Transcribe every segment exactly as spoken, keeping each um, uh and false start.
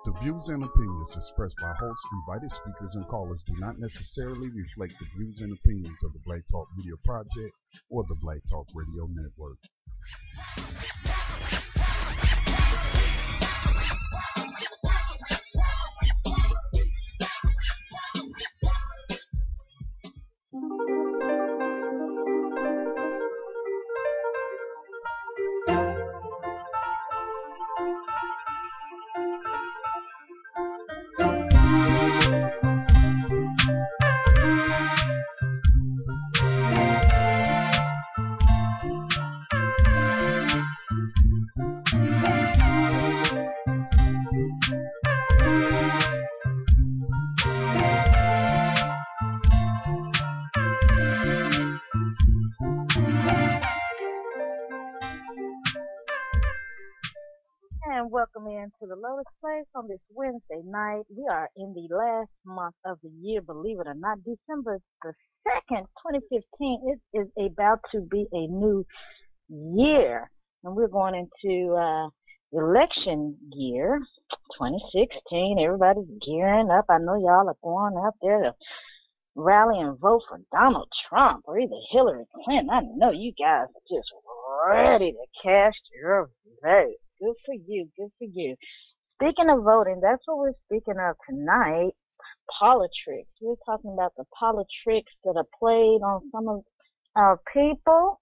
The views and opinions expressed by hosts, invited speakers, and callers do not necessarily reflect the views and opinions of the Black Talk Media Project or the Black Talk Radio Network. And welcome into the Lotus Place on this Wednesday night. We are in the last month of the year, believe it or not, December the second, twenty fifteen. It is about to be a new year, and we're going into uh, election year, twenty sixteen. Everybody's gearing up. I know y'all are going out there to rally and vote for Donald Trump or either Hillary Clinton. I know you guys are just ready to cast your vote. Good for you. Good for you. Speaking of voting, that's what we're speaking of tonight. Politics. We're talking about the politics that are played on some of our people.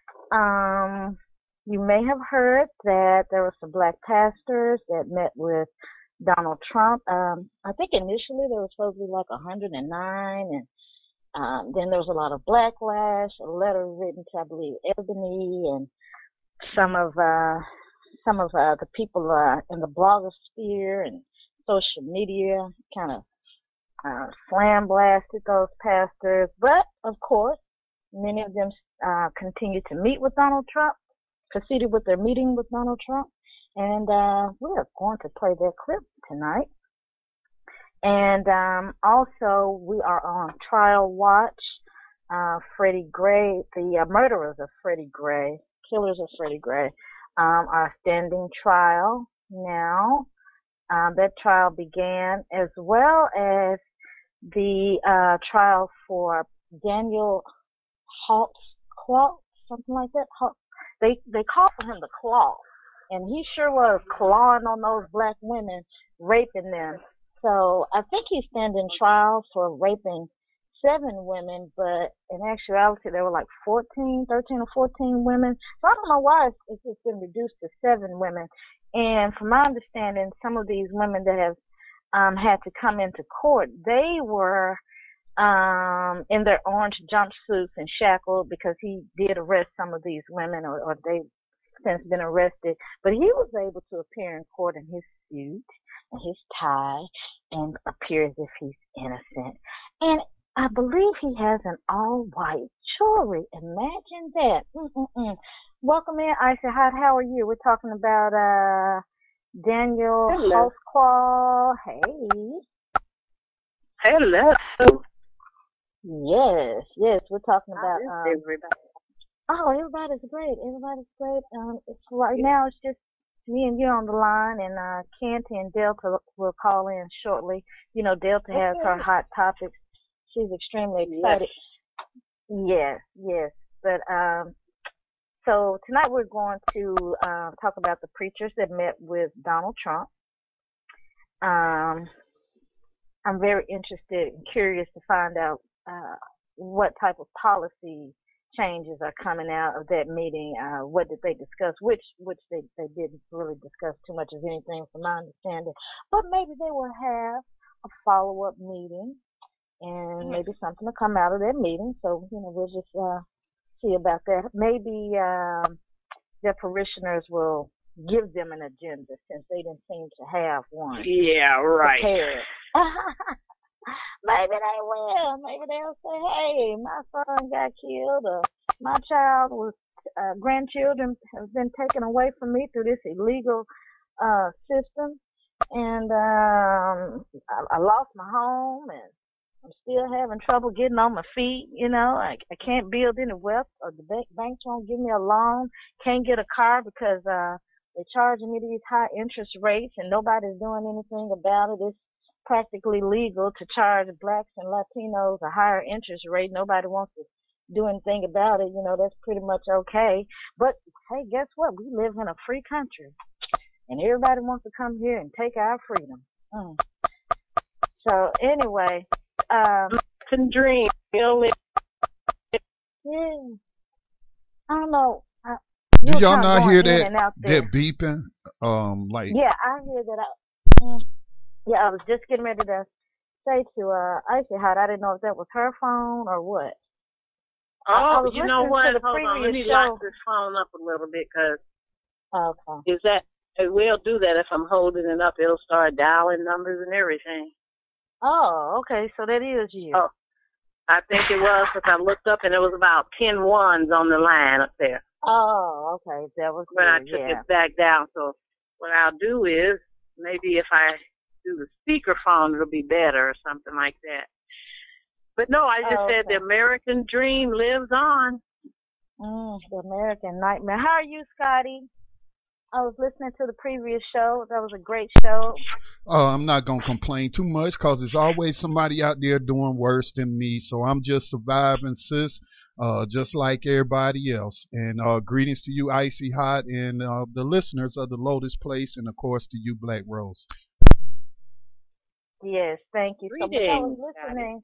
Um, you may have heard that there were some black pastors that met with Donald Trump. Um, I think initially there was supposed to be like one hundred nine, and um, then there was a lot of backlash. A letter written to, I believe, Ebony and some of uh, some of uh, the people uh, in the blogosphere and social media kind of uh, slam blasted those pastors. But of course, many of them uh, continued to meet with Donald Trump, proceeded with their meeting with Donald Trump, and uh, we're going to play that clip tonight. And um, also, we are on trial watch. Uh, Freddie Gray, the uh, murderers of Freddie Gray, killers of Freddie Gray, um, are standing trial now. Um, that trial began, as well as the uh, trial for Daniel Holtzclaw, something like that. They they called for him the Claw, and he sure was clawing on those black women, raping them. So I think he's standing trial for raping seven women, but in actuality there were like fourteen, thirteen or fourteen women. So I don't know why it's, it's just been reduced to seven women. And from my understanding, some of these women that have um, had to come into court, they were um, in their orange jumpsuits and shackled because he did arrest some of these women, or, or they've since been arrested. But he was able to appear in court in his suit and his tie and appear as if he's innocent. And I believe he has an all-white jewelry. Imagine that. Mm-mm-mm. Welcome in, Aisha. How, how are you? We're talking about uh, Daniel Holtzclaw. Hey. Hello. Yes, yes. We're talking about. Um, um, everybody. Oh, everybody's great. Everybody's great. Um, it's right now. It's just me and you on the line, and uh, Canty and Delta will call in shortly. You know, Delta has Okay. her hot topics. She's extremely excited. Yes, yes. But um, so tonight we're going to uh, talk about the preachers that met with Donald Trump. Um, I'm very interested and curious to find out uh, what type of policy changes are coming out of that meeting. Uh, what did they discuss? Which which they, they didn't really discuss too much of anything from my understanding. But maybe they will have a follow-up meeting, and maybe something will come out of that meeting. So, you know, we'll just uh, see about that. Maybe um, their parishioners will give them an agenda since they didn't seem to have one. Yeah, right. Prepared. Maybe they will. Maybe they'll say, hey, my son got killed, or my child was, uh, grandchildren have been taken away from me through this illegal uh, system, and um, I, I lost my home, and I'm still having trouble getting on my feet. You know, I, I can't build any wealth, or the bank, banks won't give me a loan, can't get a car because uh, They're charging me these high interest rates, and nobody's doing anything about it. It's practically legal to charge blacks and Latinos a higher interest rate. Nobody wants to do anything about it. You know, that's pretty much okay. But hey, guess what? We live in a free country, and everybody wants to come here and take our freedom. Mm. So anyway, um, Can dream. You know, yeah, I don't know. I, Do you y'all kind of not going hear in that and out there. that beeping? Um, like Yeah, I hear that. I, mm, yeah, I was just getting ready to say to uh, Icy Hot, I didn't know if that was her phone or what. I, I oh, was you know listening what? to the Hold on. Let me previous lock show. this phone up a little bit, because Okay. is that it will do that if I'm holding it up. It'll start dialing numbers and everything. Oh, okay. So that is you. Oh, I think it was, because I looked up and it was about ten ones on the line up there Oh, okay. That was when I good. took Yeah. it back down. So what I'll do is, maybe if I do the speakerphone, it'll be better or something like that. But no, I just Oh, said okay. the American dream lives on. Mm, the American Nightmare. How are you, Scotty? I was listening to the previous show. That was a great show. uh, I'm not gonna complain too much because there's always somebody out there doing worse than me. So I'm just surviving, sis, uh, just like everybody else. And uh, greetings to you, Icy Hot, and uh, the listeners of the Lotus Place, and of course to you, Black Rose. Yes, thank you. So because I was Greetings, Scotty. listening,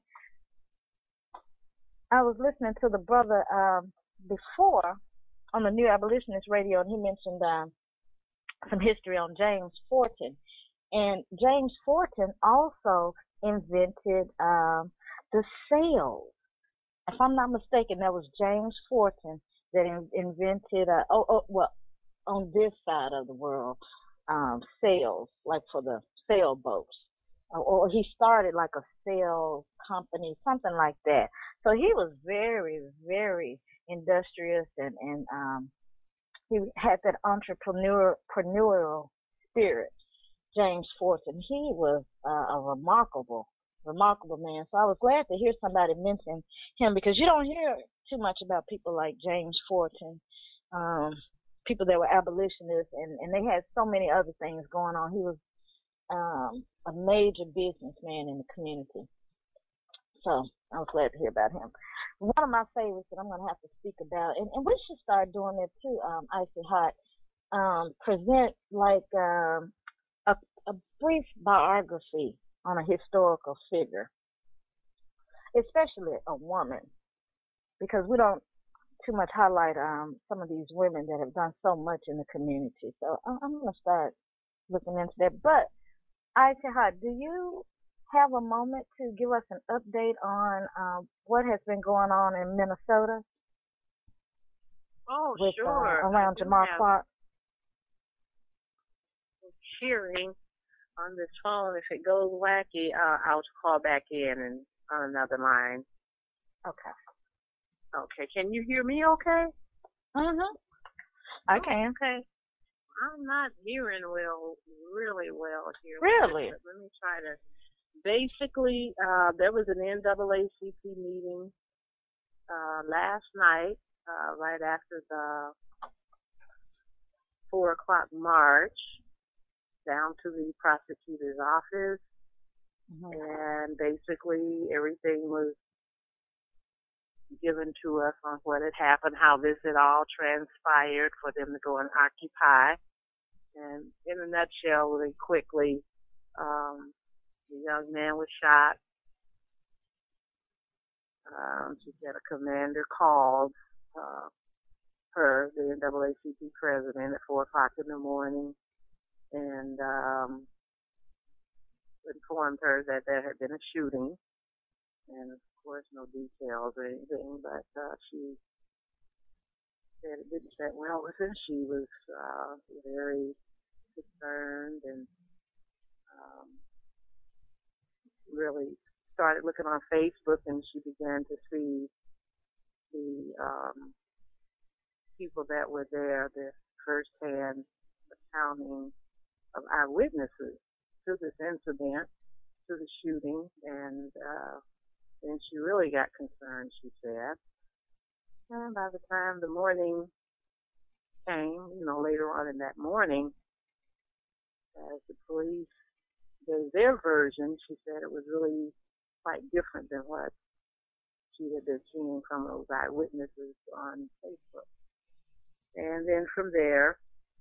I was listening to the brother um, before on the New Abolitionist Radio, and he mentioned um, some history on James Forten. And James Forten also invented um, the sails. If I'm not mistaken, that was James Forten that in, invented, uh, oh, oh, well, on this side of the world, um, sails, like for the sailboats. Or, or he started like a sail company, something like that. So he was very, very industrious, and, and um, he had that entrepreneur, entrepreneurial spirit. James Forten. He was uh, a remarkable, remarkable man. So I was glad to hear somebody mention him, because you don't hear too much about people like James Forten, um, people that were abolitionists, and, and they had so many other things going on. He was um, a major businessman in the community. So I was glad to hear about him. One of my favorites that I'm going to have to speak about, and, and we should start doing it too, um, Icy Hot, um, present like um, a, a brief biography on a historical figure, especially a woman, because we don't too much highlight um, some of these women that have done so much in the community. So I'm, I'm going to start looking into that. But Aisha, do you have a moment to give us an update on um, what has been going on in Minnesota? Oh, with, sure. Uh, around Jamar Clark. Hearing on this phone. If it goes wacky, uh, I'll call back in and on another line. Okay. Okay. Can you hear me okay? Mm-hmm. I can. Okay. I'm not hearing well, really well here. Really? Let me try to. Basically, uh, there was an N double A C P meeting uh, last night, uh, right after the four o'clock march, down to the prosecutor's office, mm-hmm. and basically everything was given to us on what had happened, how this had all transpired for them to go and occupy. And in a nutshell, really quickly, um, the young man was shot. Um, she said a commander called uh, her, the N double A C P president, at four o'clock in the morning, and um, informed her that there had been a shooting, and of course no details or anything, but uh, she said it didn't sit well with her. She was uh, very concerned and um, really started looking on Facebook, and she began to see the um, people that were there, the firsthand accounting of eyewitnesses to this incident, to the shooting, and uh, then she really got concerned, she said. And by the time the morning came, you know, later on in that morning, as the police gave their version, she said it was really quite different than what she had been seeing from those eyewitnesses on Facebook. And then from there,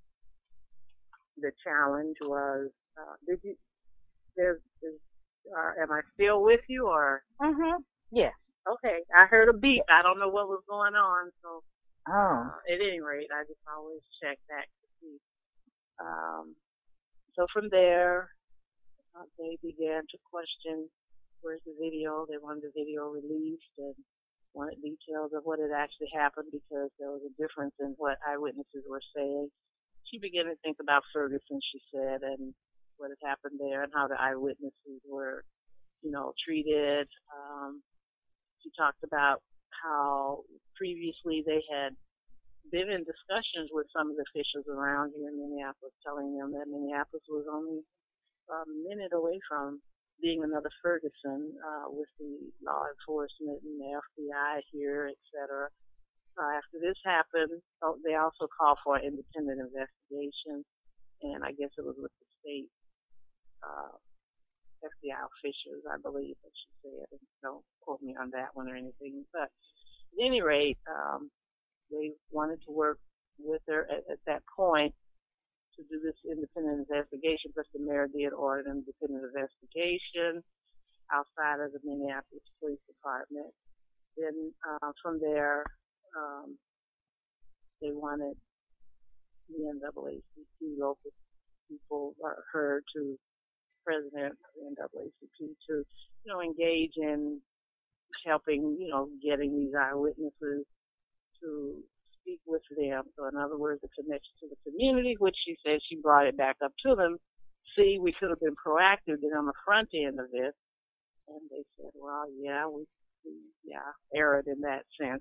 the challenge was, uh, did you, there's, there's, uh, am I still with you or? Mhm. Yes. Okay, I heard a beep. I don't know what was going on, so Oh. uh, at any rate, I just always check that to see. Um, so from there, uh, they began to question, where's the video? They wanted the video released and wanted details of what had actually happened because there was a difference in what eyewitnesses were saying. She began to think about Ferguson, she said, and what had happened there and how the eyewitnesses were, you know, treated. Um, she talked about how previously they had been in discussions with some of the officials around here in Minneapolis, telling them that Minneapolis was only a minute away from being another Ferguson, uh, with the law enforcement and the F B I here, et cetera. Uh, after this happened, they also called for an independent investigation, and I guess it was with the state uh, F B I officials, I believe that she said. And don't quote me on that one or anything. But at any rate, um, they wanted to work with her at, at that point to do this independent investigation, because the mayor did order an independent investigation outside of the Minneapolis Police Department. Then uh, from there, um, they wanted the N double A C P local people, or her to president of the N double A C P to, you know, engage in helping, you know, getting these eyewitnesses to speak with them. So in other words, the connection to the community, which she said she brought it back up to them. See, we could have been proactive and on the front end of this. And they said, well, yeah, we, we yeah, erred in that sense.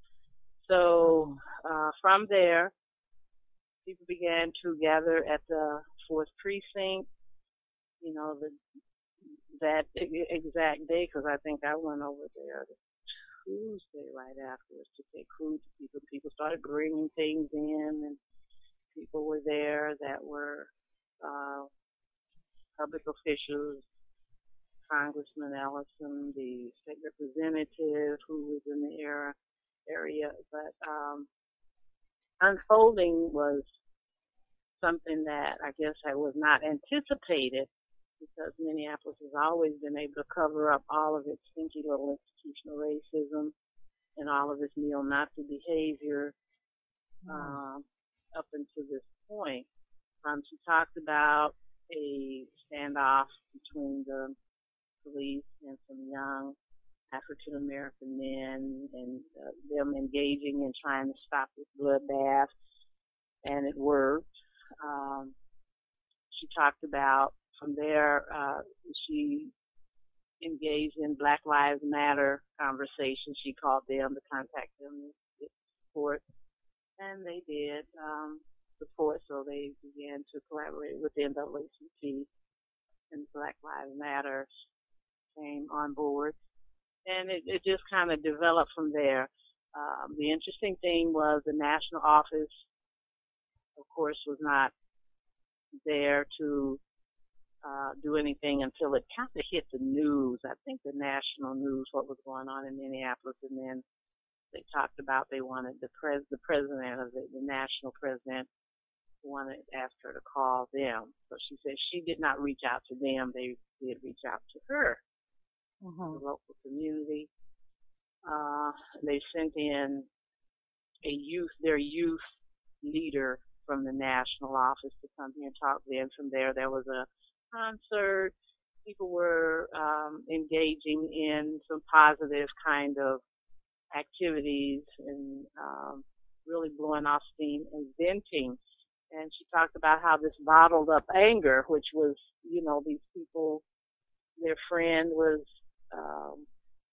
So uh, from there, people began to gather at the fourth precinct, you know, the, that exact day, because I think I went over there Tuesday right afterwards to take food to people. People started bringing things in, and people were there that were uh, public officials, Congressman Ellison, the state representative who was in the era, area. But um, unfolding was something that I guess I was not anticipated, because Minneapolis has always been able to cover up all of its stinky little institutional racism and all of its neo-Nazi behavior um, up until this point. Um, she talked about a standoff between the police and some young African-American men, and uh, them engaging in trying to stop this bloodbath, and it worked. Um, she talked about from there, uh, she engaged in Black Lives Matter conversations. She called them to contact them to get support, and they did um, support, so they began to collaborate with the N double A C P, and Black Lives Matter came on board, and it, it just kind of developed from there. Um, the interesting thing was the national office, of course, was not there to uh, do anything until it kind of hit the news. I think the national news, what was going on in Minneapolis, and then they talked about they wanted the pres the president of the, the national president wanted asked her to call them. So she said she did not reach out to them; they did reach out to her, Mm-hmm. the local community. Uh, they sent in a youth, their youth leader from the national office to come here and talk to them. From there, there was a concert. People were um, engaging in some positive kind of activities and um, really blowing off steam and venting. And she talked about how this bottled up anger, which was, you know, these people, their friend was um,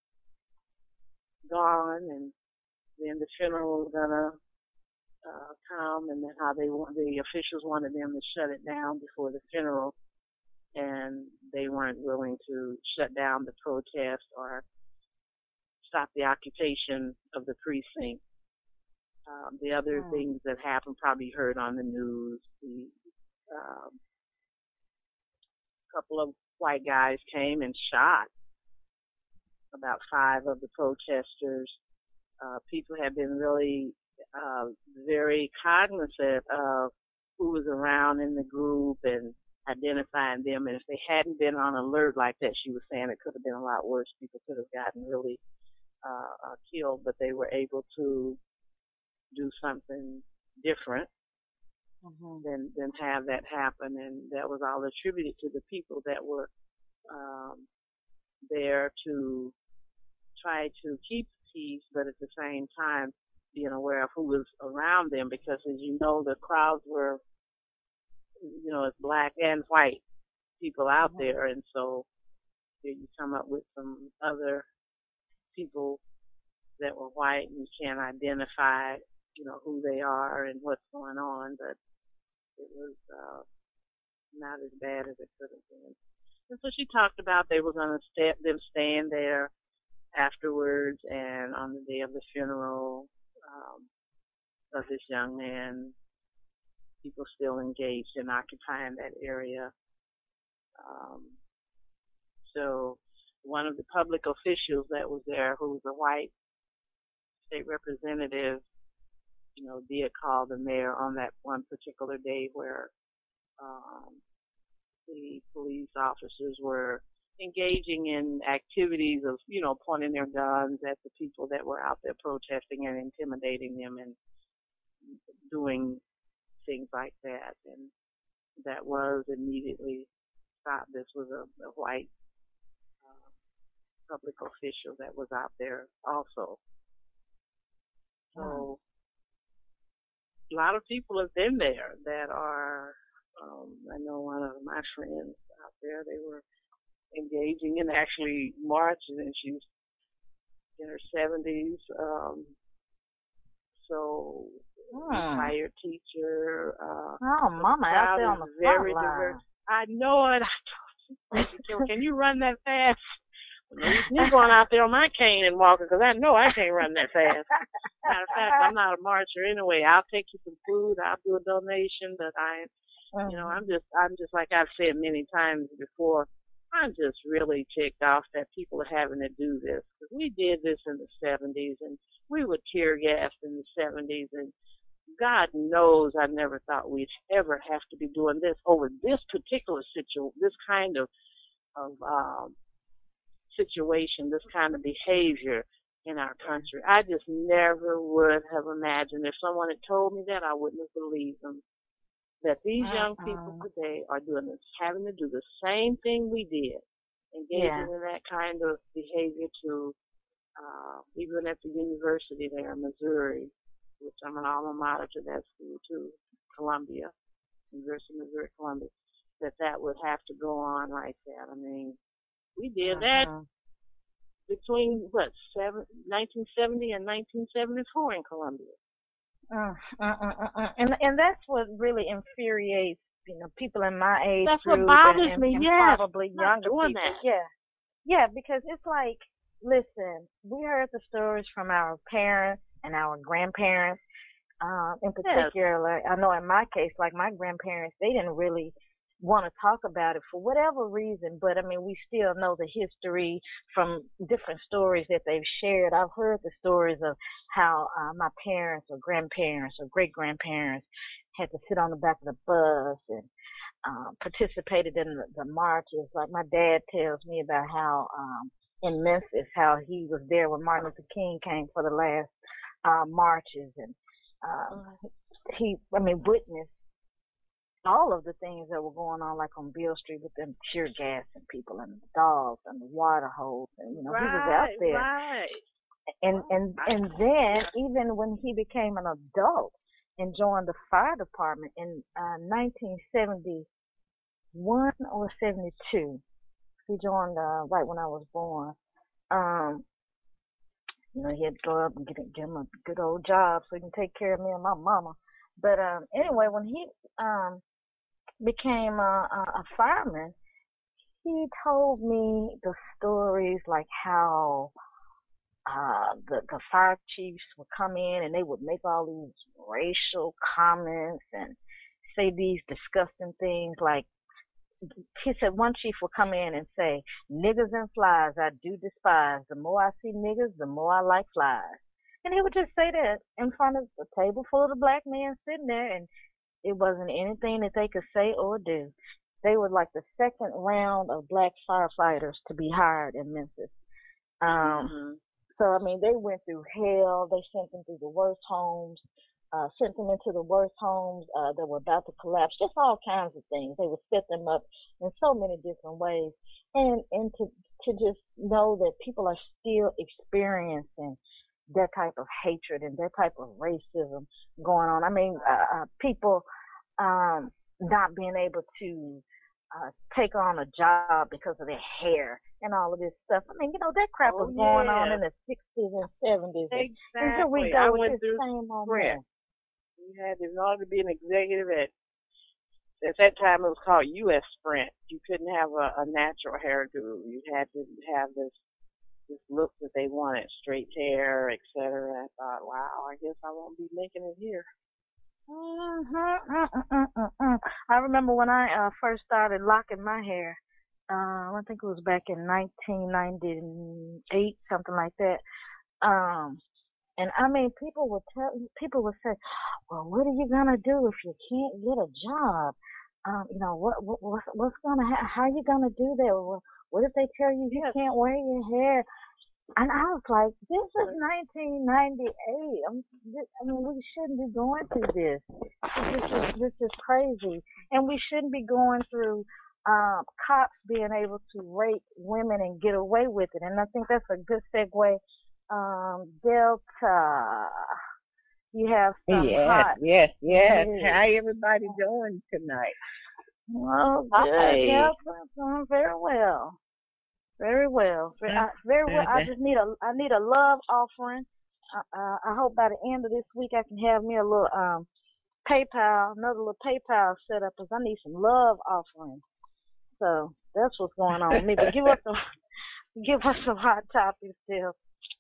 gone, and then the funeral was gonna uh, come, and then how they want the officials wanted them to shut it down before the funeral, and they weren't willing to shut down the protest or stop the occupation of the precinct. Um, the other Mm. things that happened, probably heard on the news. The um, couple of white guys came and shot about five of the protesters. Uh, people have been really uh, very cognizant of who was around in the group and identifying them. And if they hadn't been on alert like that, she was saying it could have been a lot worse. People could have gotten really uh, uh, killed, but they were able to do something different Mm-hmm. than than have that happen. And that was all attributed to the people that were um, there to try to keep peace, but at the same time being aware of who was around them, because as you know, the crowds were, you know, it's black and white people out Mm-hmm. there, and so you come up with some other people that were white and you can't identify, you know, who they are and what's going on, but it was uh, not as bad as it could have been. And so she talked about they were going to stay, them staying there afterwards, and on the day of the funeral um, of this young man, people still engaged in occupying that area. Um, so one of the public officials that was there, who was a white state representative, you know, did call the mayor on that one particular day where um, the police officers were engaging in activities of, you know, pointing their guns at the people that were out there protesting and intimidating them and doing things like that. And that was immediately stopped. This was a, a white uh, public official that was out there also. So a lot of people have been there that are, um, I know one of my friends out there, they were engaging in actually marching, and she's in her seventies. Um, so Hmm. retired teacher. Uh, Oh, so the Mama out crowd there is on the very front line. diverse. I know it. I told you, can you run that fast? No use me going out there on my cane and walking, because I know I can't run that fast. Matter of fact, I'm not a marcher anyway. I'll take you some food. I'll do a donation, but I, you know, I'm just, I'm just like I've said many times before. I'm just really ticked off that people are having to do this, because we did this in the seventies, and we were tear gassed in the seventies, and God knows I never thought we'd ever have to be doing this over this particular situation, this kind of of um, situation, this kind of behavior in our country. I just never would have imagined. If someone had told me that, I wouldn't have believed them. That these young Uh-uh. people today are doing this, having to do the same thing we did, engaging Yeah. in that kind of behavior to, uh, even at the university there in Missouri, which I'm an alma mater to that school too, Columbia, University of Missouri, Columbia, that that would have to go on like that. I mean, we did that Uh-huh. between, what, seven, nineteen seventy and nineteen seventy-four in Columbia. Uh, uh, uh, uh, uh. And and that's what really infuriates, you know, people in my age That's what group bothers and, and, me, and yes. probably Not younger doing people. that. Yeah, yeah, because it's like, listen, we heard the stories from our parents and our grandparents. Um, in particular, yes. I know in my case, like my grandparents, they didn't really want to talk about it for whatever reason, but I mean, we still know the history from different stories that they've shared. I've heard the stories of how uh, my parents or grandparents or great grandparents had to sit on the back of the bus and um, participated in the, the marches. Like my dad tells me about how um, in Memphis, how he was there when Martin Luther King came for the last uh, marches, and uh, he, I mean, witnessed all of the things that were going on, like on Beale Street with them tear gassing people and the dogs and the water hose, and you know, right, he was out there. Right. And and and then even when he became an adult and joined the fire department in uh, nineteen seventy-one or seventy-two, he joined uh, right when I was born. Um, you know, he had to go up and get, get him a good old job so he can take care of me and my mama. But um, anyway, when he um, became a, a fireman, he told me the stories, like how uh, the the fire chiefs would come in and they would make all these racial comments and say these disgusting things like he said one chief would come in and say, "Niggas and flies I do despise. The more I see niggas, the more I like flies." And he would just say that in front of a table full of the black men sitting there, and it wasn't anything that they could say or do. They were like the second round of black firefighters to be hired in Memphis. Um, Mm-hmm. so, I mean, they went through hell. They sent them through the worst homes, uh, sent them into the worst homes uh, that were about to collapse, just all kinds of things. They would set them up in so many different ways. And, and to, to just know that people are still experiencing that type of hatred and that type of racism going on. I mean, uh, uh, people um, not being able to uh, take on a job because of their hair and all of this stuff. I mean, you know, that crap Oh, was going yeah. on in the sixties and seventies. Exactly. And here we I go with went this through same old Sprint. man. You had, in order to be an executive at, at that time it was called U S Sprint. You couldn't have a, a natural hairdo. You had to have this this look that they wanted, straight hair, et cetera. I thought, wow, I guess I won't be making it here. Mm-hmm, mm, mm, mm. I remember when I uh, first started locking my hair. Uh, I think it was back in nineteen ninety-eight, something like that. Um, and I mean, people would tell, people would say, "Well, what are you gonna do if you can't get a job? Um, you know, what, what what's, what's gonna ha- how you gonna do that? Well, what if they tell you you can't wear your hair?" And I was like, "This is nineteen ninety-eight. I'm, this, I mean, we shouldn't be going through this. This is this is crazy, and we shouldn't be going through." Um, cops being able to rape women and get away with it. And I think that's a good segue. Um, Delta, you have some Yes, hot. yes, yes. news. How everybody doing tonight? Well, good, Hi. Delta. Doing very well. Very well. Very, I, very well. I just need a, I need a love offering. Uh, uh, I hope by the end of this week I can have me a little um PayPal, another little PayPal set up because I need some love offerings. So that's what's going on with me. But give us some, give us some hot topics, Del.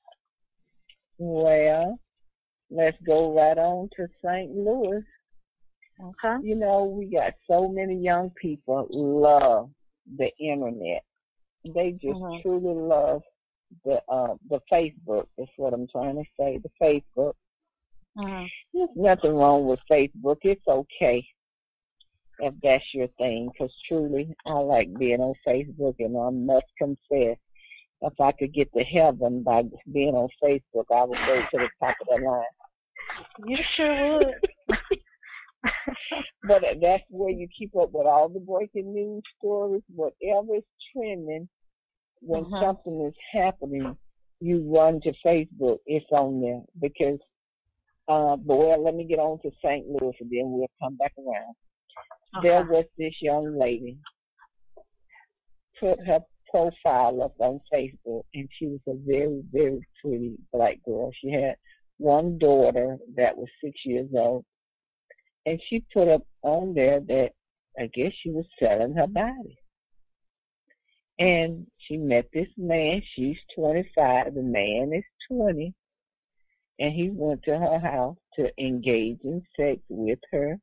Well, let's go right on to Saint Louis. Okay. You know, we got so many young people love the internet. They just Mhm. truly love the uh, the Facebook. That's what I'm trying to say. The Facebook. Mhm. There's nothing wrong with Facebook. It's okay if that's your thing, because truly I like being on Facebook, and I must confess, if I could get to heaven by being on Facebook, I would go to the top of the line. You sure would. But that's where you keep up with all the breaking news stories, whatever is trending. When Mhm. something is happening, you run to Facebook. It's on there because, uh, but well, let me get on to Saint Louis, and then we'll come back around. Okay. There was this young lady put her profile up on Facebook, and she was a very, very pretty black girl. She had one daughter that was six years old, and she put up on there that I guess she was selling her body. And she met this man. She's twenty-five. The man is twenty. And he went to her house to engage in sex with her.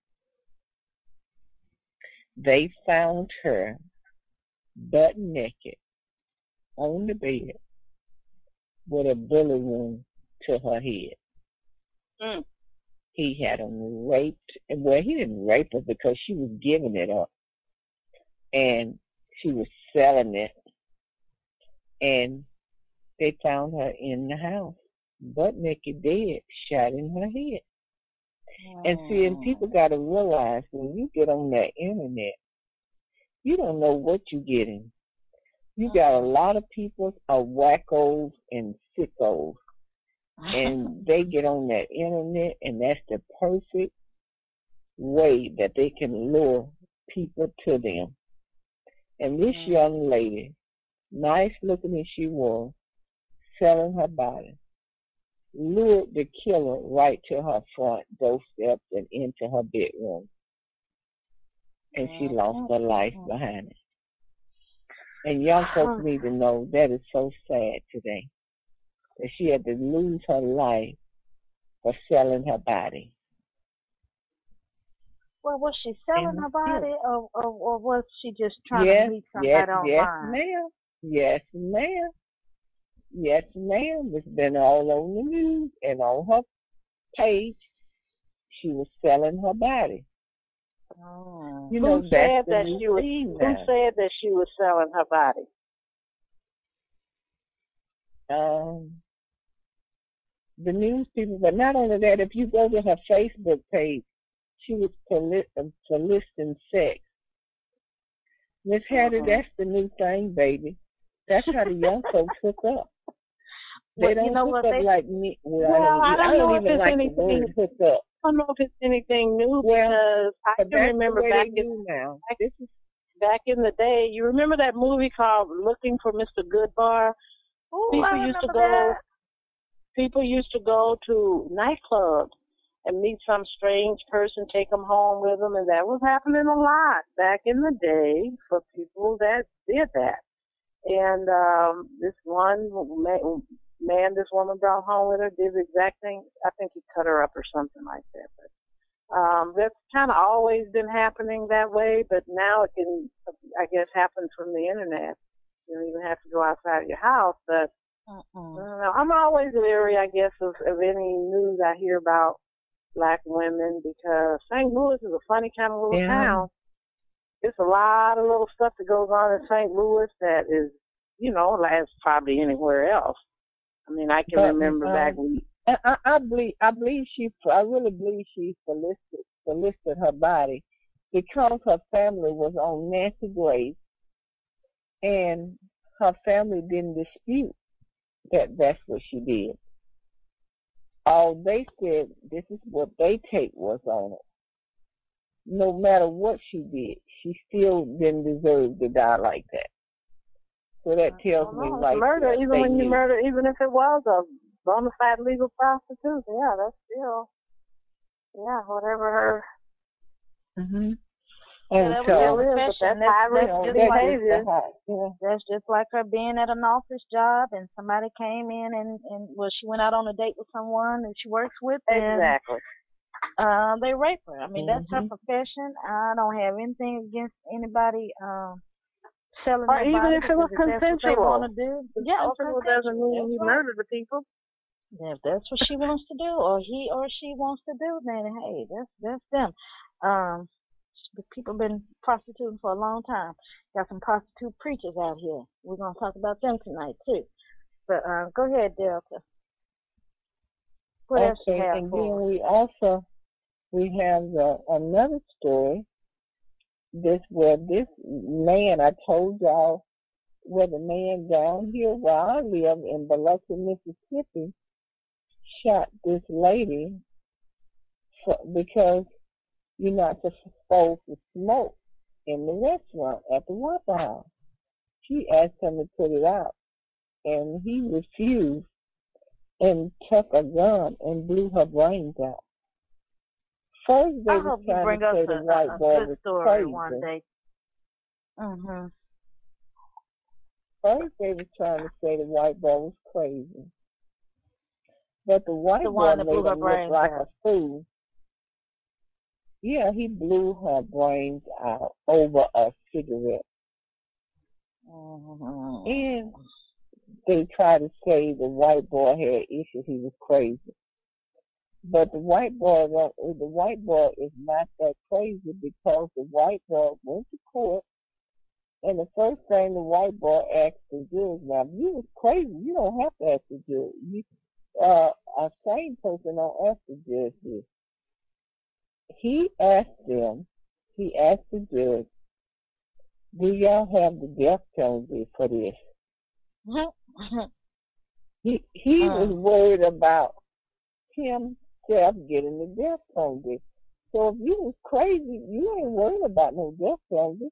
They found her butt naked on the bed with a bullet wound to her head. Mm. He had him raped. Well, he didn't rape her because she was giving it up. And she was selling it. And they found her in the house, butt naked, dead, shot in her head. And see, and people got to realize when you get on that internet, you don't know what you're getting. You got a lot of people are wackos and sickos, and they get on that internet, and that's the perfect way that they can lure people to them. And this Mm-hmm. young lady, nice looking as she was, selling her body, lured the killer right to her front doorsteps and into her bedroom. And she lost her life behind it. And young folks need to know that is so sad today. that she had to lose her life for selling her body. Well, was she selling And her body, or, or or was she just trying yes, to meet somebody yes, yes, online? ma'am. Yes, ma'am. Yes, ma'am. It's been all on the news and on her page. She was selling her body. Oh. You Who know, said that's the that new she was? thing Who now. said that she was selling her body? Um, the news people, but not only that, if you go to her Facebook page, she was soli- uh, soliciting sex. Miss Hattie, Mhm. that's the new thing, baby. That's how the young folks hook up. They Well, don't you know hook what up they like me. Well, Well, I don't, I I don't don't know if even it's like the anything. word hook up. I don't know if it's anything new Well, because I but can that's remember the way back they in do now. back, This is back in the day. You remember that movie called Looking for Mister Goodbar? Oh, I People used to remember go. that. People used to go to nightclubs and meet some strange person, take them home with them, and that was happening a lot back in the day for people that did that. And um, this one man, man, this woman brought home with her did the exact thing. I think he cut her up or something like that. But um, that's kind of always been happening that way. But now it can, I guess, happen from the internet. You don't even have to go outside of your house. But Mm-mm. I don't know. I'm always leery, I guess, of, of any news I hear about black women because Saint Louis is a funny kind of little yeah. town. There's a lot of little stuff that goes on in Saint Louis that is, you know, as probably anywhere else. I mean, I can But remember um, back when. I, I, I believe, I believe she, I really believe she solicited, solicited her body because her family was on Nancy Grace, and her family didn't dispute that that's what she did. All they said, this is what they take was on it. No matter what she did, she still didn't deserve to die like that. So that tells me Well, right murder, there, even they when you knew. murder, even if it was a bona fide legal prostitute, yeah, that's still, yeah, whatever her. Mm-hmm. Yeah, And that so, was Still her is, but profession. that's That's, high you risk that's know, just that's like just behavior. the high, yeah. that's just like her being at an office job, and somebody came in and and well, she went out on a date with someone that she works with, and Exactly. uh, they rape her. I mean, that's her Mm-hmm. profession. I don't have anything against anybody um, selling Or their even body if it was because if that's what they want consensual. to do, yeah, or Consensual doesn't consensual. mean That's you right. murder the people. If that's what she wants to do, or he or she wants to do, then hey, that's that's them. Um, the people been prostituting for a long time. Got some prostitute preachers out here. We're gonna talk about them tonight too. But uh, go ahead, Delta. What else you Okay, have and for us? then we also, we have uh, another story, this where this man, I told y'all, where the man down here where I live in Biloxi, Mississippi, shot this lady for, because you're not supposed to smoke in the restaurant at the Waffle House. She asked him to put it out, and he refused and took a gun and blew her brains out. First, they I was hope you trying bring to us say a, the a, white a boy good was story crazy. one day. Mhm. First, they was trying to say the white boy was crazy. But the white The boy one that made blew her him look brains like out. a fool. Yeah, he blew her brains out over a cigarette. Mhm. And they tried to say the white boy had issues, he was crazy. But the white boy, the white boy is not that crazy because the white boy went to court, and the first thing the white boy asked the judge, now if you was crazy, you don't have to ask the judge. You, uh, a sane person don't ask the judge this. He asked them, he asked the judge, do y'all have the death penalty for this? He he was worried about himself getting the death penalty. So if you was crazy, you ain't worried about no death penalty.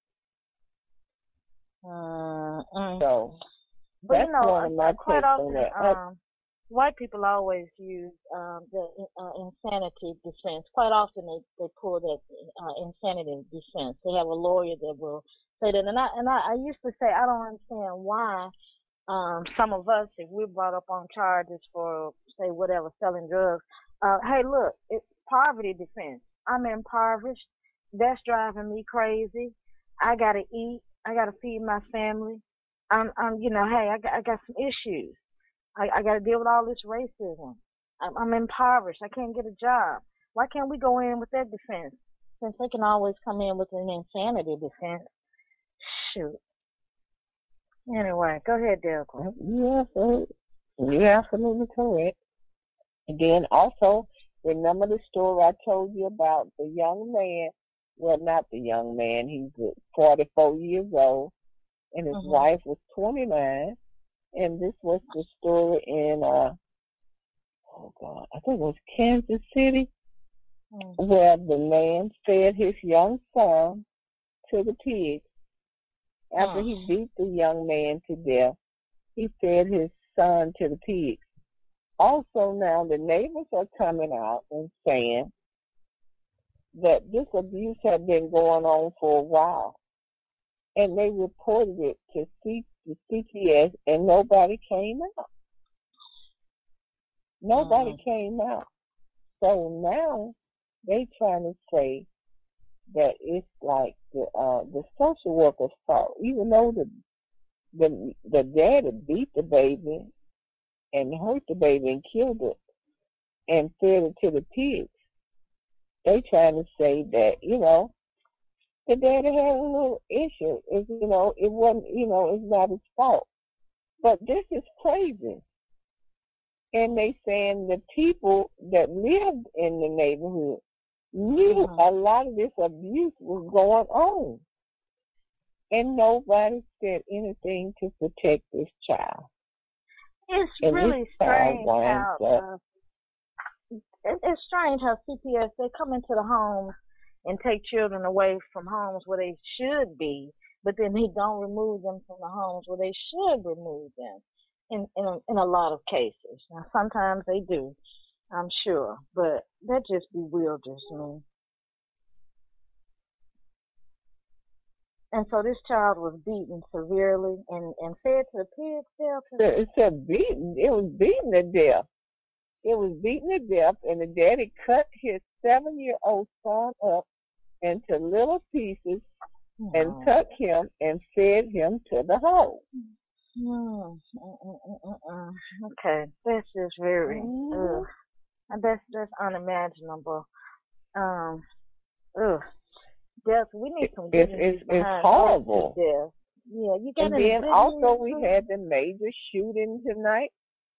Mm-mm. So But that's you know, one of my quite takes on often, that. um, white people always use um, the uh, insanity defense. Quite often, they, they pull that uh, insanity defense. They have a lawyer that will say that, and I and I, I used to say I don't understand why um, some of us, if we're brought up on charges for, say, whatever, selling drugs, uh, hey, look, it's poverty defense. I'm impoverished. That's driving me crazy. I gotta eat. I gotta feed my family. I'm, I'm, you know, hey, I got, I got some issues. I, I gotta deal with all this racism. I'm, I'm impoverished. I can't get a job. Why can't we go in with that defense? Since they can always come in with an insanity defense. Shoot. Anyway, go ahead, Delta. You're absolutely, you're absolutely correct. And then also, remember the story I told you about the young man? Well, not the young man. He's forty-four years old, and his Mm-hmm. wife was twenty-nine. And this was the story in, uh, oh God, I think it was Kansas City, mm-hmm. where the man fed his young son to the pigs. After he beat the young man to death, he fed his son to the pigs. Also now the neighbors are coming out and saying that this abuse had been going on for a while. And they reported it to C- the C P S and nobody came out. Nobody mm-hmm. came out. So now they trying to say that it's like the uh, the social worker's fault, even though the the the daddy beat the baby and hurt the baby and killed it and fed it to the pigs. They trying to say that, you know, the daddy had a little issue. It's, you know, it wasn't, you know, it's not his fault. But this is crazy. And they saying the people that lived in the neighborhood knew mm-hmm. a lot of this abuse was going on. And nobody said anything to protect this child. It's and really strange how uh, it, it's strange how C P S, they come into the homes and take children away from homes where they should be, but then they don't remove them from the homes where they should remove them in, in, a, in a lot of cases. Now, sometimes they do, I'm sure, but that just bewilders me. And so this child was beaten severely and, and fed to the pigs, Delta? It said beaten. It was beaten to death. It was beaten to death, and the daddy cut his seven-year-old son up into little pieces oh. and took him and fed him to the hole. Mm, mm, mm, mm, mm. Okay, that's just very, mm. ugh. That's, that's unimaginable. Um, ugh. Death, we need some it's, it's, it's horrible. Death. Yeah, you got and then also we had the major shooting tonight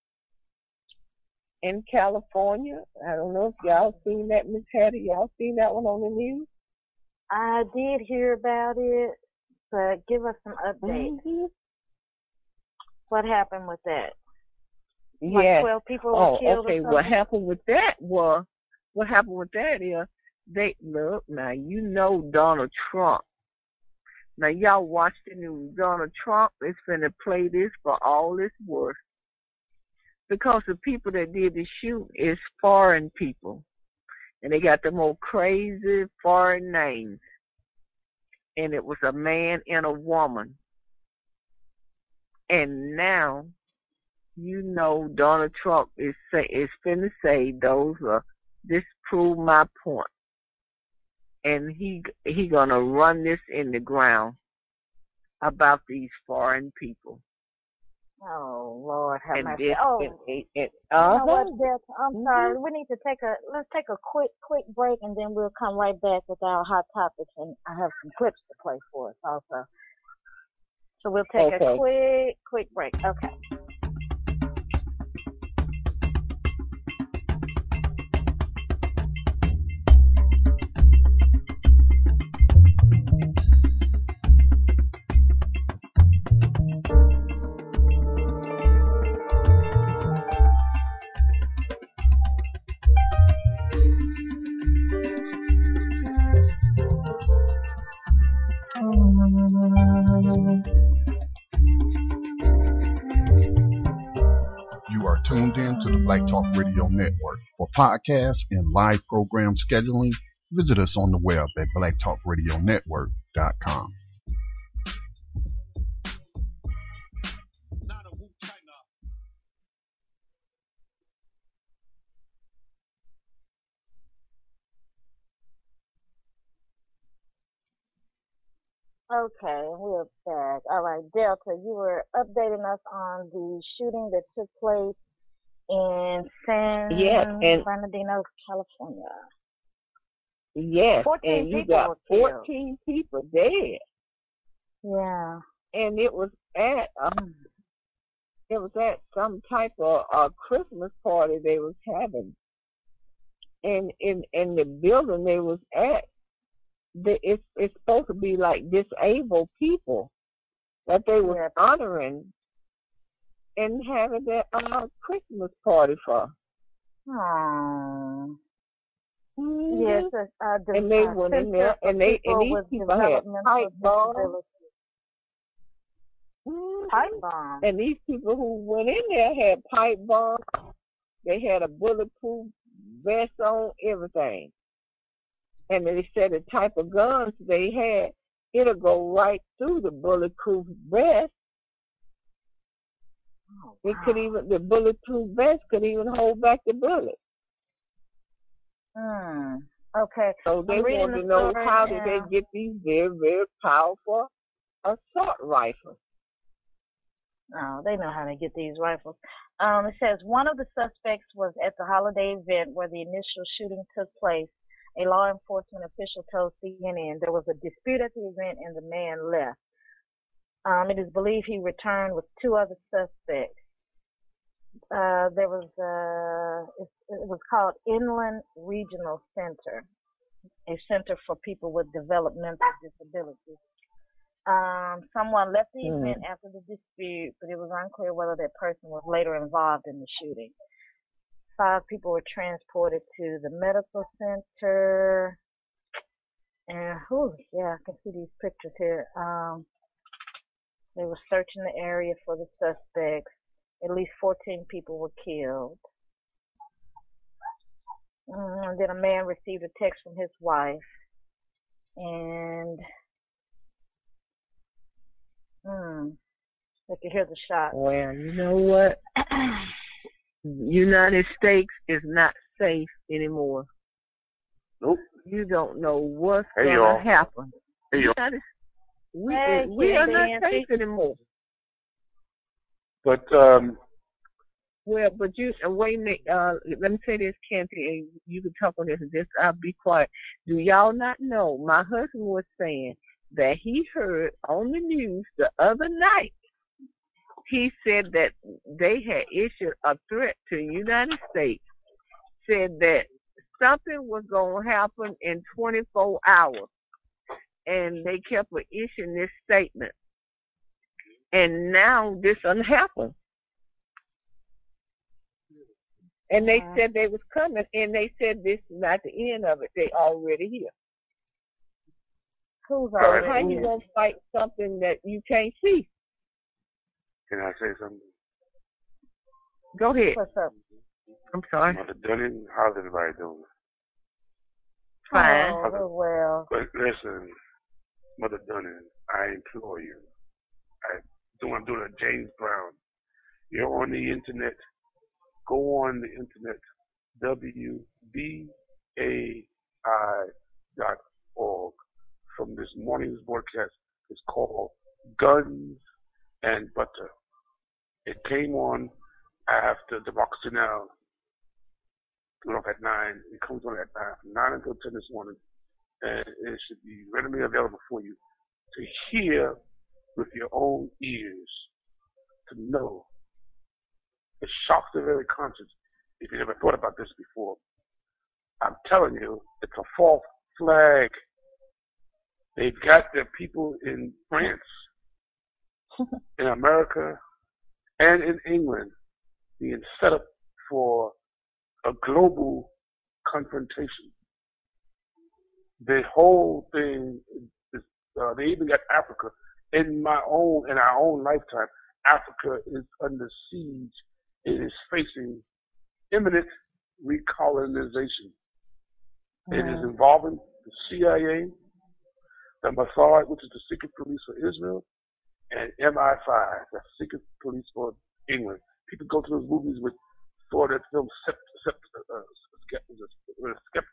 in California. I don't know if y'all seen that, Miss Hattie. Y'all seen that one on the news? I did hear about it, but give us some updates. Mm-hmm. What happened with that? Like yes. twelve people oh, were killed okay. or something? What happened with that was, what happened with that is, they look now. You know Donald Trump. Now y'all watch the news. Donald Trump is finna play this for all it's worth, because the people that did the shoot is foreign people, and they got the most crazy foreign names. And it was a man and a woman. And now, you know Donald Trump is say is finna say those are disprove my point. And he he gonna run this in the ground about these foreign people. Oh Lord, have and mercy! This, oh, and, and, and, uh-huh. You know what, Beth? I'm mm-hmm. sorry. We need to take a let's take a quick quick break, and then we'll come right back with our hot topics. And I have some clips to play for us also. So we'll take okay. a quick quick break. Okay. Tuned in to the Black Talk Radio Network. For podcasts and live program scheduling, visit us on the web at black talk radio network dot com. Not a Wu Okay, we're back. All right, Delta, you were updating us on the shooting that took place in Yes, San and Bernardino, California. yes, Fourteen and you people got were killed. fourteen people dead, Yeah. and it was at um, it was at some type of uh, Christmas party they was having, and in in the building they was at, the, it's it's supposed to be like disabled people that they was Yeah. honoring and having that uh, Christmas party for. Oh. Mm-hmm. Yes, uh, uh, the, And they uh, went in Center there, for and they people and these with people had developmental pipe bombs. disabilities. Mhm. Pipe bombs. And these people who went in there had pipe bombs. They had a bulletproof vest on, everything. And they said the type of guns they had, it'll go right through the bulletproof vest. Oh, It wow. could even the bulletproof vest could even hold back the bullet. Hmm. Okay. So they I'm reading wanted the to know story how did now. they get these very, very powerful assault rifles. Oh, they know how to get these rifles. Um, it says one of the suspects was at the holiday event where the initial shooting took place. A law enforcement official told C N N there was a dispute at the event and the man left. Um, it is believed he returned with two other suspects. Uh, there was uh, it, it was called Inland Regional Center, a center for people with developmental disabilities. Um, someone left the Mm. event after the dispute, but it was unclear whether that person was later involved in the shooting. Five people were transported to the medical center. And, whew, yeah, I can see these pictures here. Um, they were searching the area for the suspects. At least fourteen people were killed. Mm, and then a man received a text from his wife. And, mm, they could hear the shot. Well, you know what? United States is not safe anymore. Nope. You don't know what's Hey, gonna y'all. happen. Hey, y'all. United, we Hey, we are not Nancy. safe anymore. But um, Well, but you uh, wait a minute. Uh, let me say this, Canty, and you can talk on this. And just I'll be quiet. Do y'all not know? My husband was saying that he heard on the news the other night. He said that they had issued a threat to the United States, said that something was going to happen in twenty-four hours, and they kept issuing this statement. And now this done happened. And they Mhm. said they was coming, and they said this is not the end of it. They already here. Who's All So right. how already you here? gonna fight something that you can't see? can I say something? Go ahead. What's up? I'm sorry. Mother Dunning, how's everybody doing? Fine. Oh, well. But listen, Mother Dunning, I implore you. I do. I'm doing a James Brown. You're on the internet. Go on the internet. W B A I dot org. From this morning's broadcast, it's called Guns and Butter. It came on after Democracy Now! Went off at nine. It comes on at nine, from nine until ten this morning, and it should be readily available for you to hear with your own ears, to know. It shocks the very conscience if you never thought about this before. I'm telling you, it's a false flag. They've got their people in France, in America, and in England being set up for a global confrontation. The whole thing is, uh, they even got Africa. In my own, in our own lifetime, Africa is under siege. It is facing imminent recolonization. Mm-hmm. It is involving the C I A, the Mossad, which is the secret police for Israel, and M I five, the secret police for England. People go to those movies with, saw that film Sept, Sept, uh, Skepta,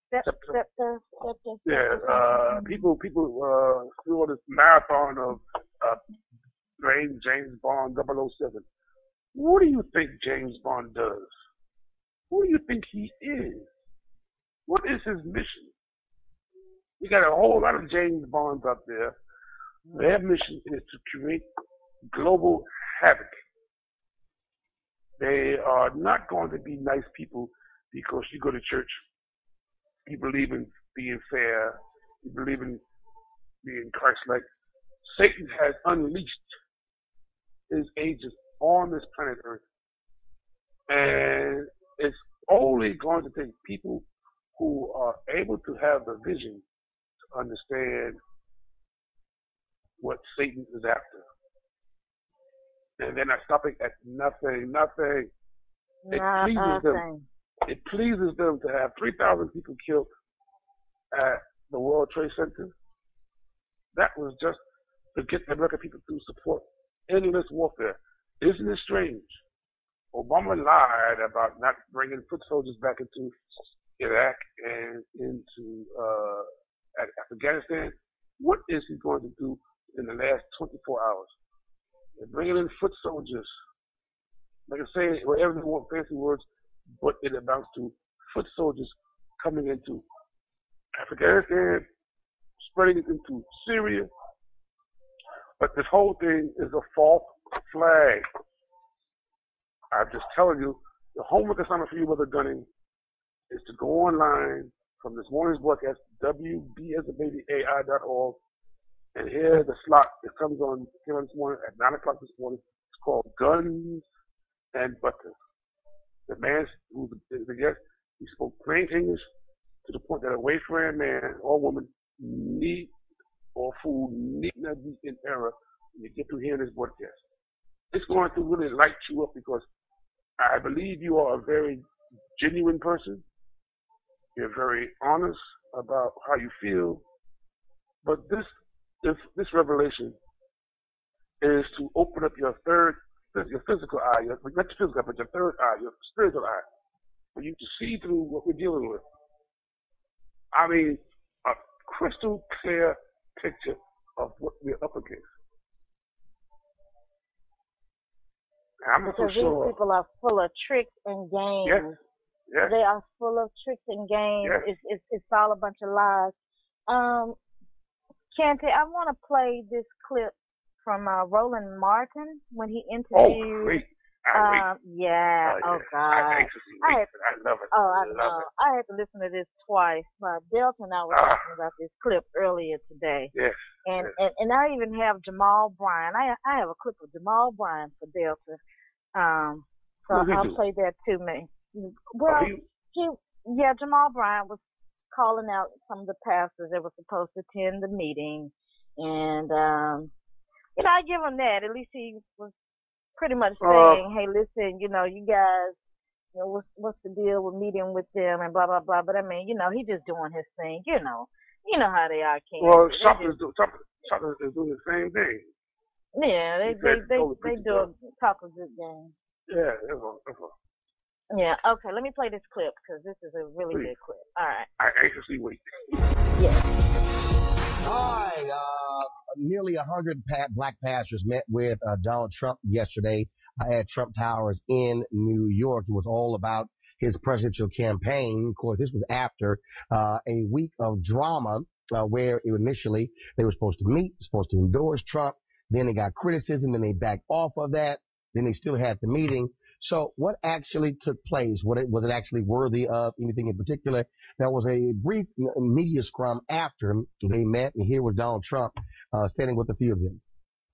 September. September. Yeah, uh, people people uh, do this marathon of uh, James James Bond double oh seven. What do you think James Bond does? Who do you think he is? What is his mission? We got a whole lot of James Bonds out there. Their mission is to create global havoc. They are not going to be nice people because you go to church, you believe in being fair, you believe in being Christ-like. Satan has unleashed his agents on this planet Earth. And it's only going to take people who are able to have the vision to understand what Satan is after. And they're not stopping at nothing, nothing. It Not pleases a them. thing. It pleases them to have three thousand people killed at the World Trade Center. That was just to get the American people to support endless warfare. Isn't it strange? Obama lied about not bringing foot soldiers back into Iraq and into uh, Afghanistan. What is he going to do in the last twenty-four hours? They're bringing in foot soldiers. Like I say, whatever they want, fancy words, but it amounts to foot soldiers coming into Afghanistan, spreading it into Syria. But this whole thing is a false flag. I'm just telling you, the homework assignment for you, Brother Gunning, is to go online from this morning's broadcast, W B as a baby A I dot org, and here's the slot that comes on came on this morning at nine o'clock this morning. It's called Guns and Butter. The man who's the guest, he spoke plain English to the point that a wayfaring man or woman need or fool need not be in error when you get to hear this broadcast. It's going to really light you up because I believe you are a very genuine person. You're very honest about how you feel. But this this, this revelation is to open up your third, your physical eye, your, not your physical eye, but your third eye, your spiritual eye, for you to see through what we're dealing with. I mean, a crystal clear picture of what we're up against. I'm not so Because sure. these people are full of tricks and games. Yes. Yes. They are full of tricks and games. Yes. It's, it's it's all a bunch of lies. Um, Kante, I want to play this clip from uh, Roland Martin when he Oh, interviewed. great. I Um, yeah. wait. Oh yeah. God. I anxiously I wait. had, I love it. oh, I love know. it. I had to listen to this twice. But Delta and I were Ah. talking about this clip earlier today. Yes. And, yes. and and I even have Jamal Bryan. I I have a clip of Jamal Bryan for Delta. Um, so What did he I'll do? play that too, man. Oh, Well, he- he yeah, Jamal Bryan was calling out some of the pastors that were supposed to attend the meeting, and um, you know, I give him that. At least he was pretty much saying, Uh, "Hey, listen, you know, you guys, you know, what's what's the deal with meeting with them and blah blah blah." But I mean, you know, he just doing his thing. You know, you know how they are, King. well, They Trump just- is, do, Trump, Trump is doing the same thing. yeah, they He they said, they, "Oh, they preach do it, a talk a good game. Yeah, that's all. That's all. Yeah. Okay. Let me play this clip because this is a really Please. good clip. All right. I anxiously wait. Yeah. All right. Uh, nearly one hundred pa- black pastors met with uh, Donald Trump yesterday uh, at Trump Towers in New York. It was all about his presidential campaign. Of course, this was after uh, a week of drama uh, where initially they were supposed to meet, supposed to endorse Trump. Then they got criticism, then they backed off of that. Then they still had the meeting. So what actually took place? What it, was it actually worthy of anything in particular? There was a brief media scrum after they met, and here was Donald Trump uh, standing with a few of them.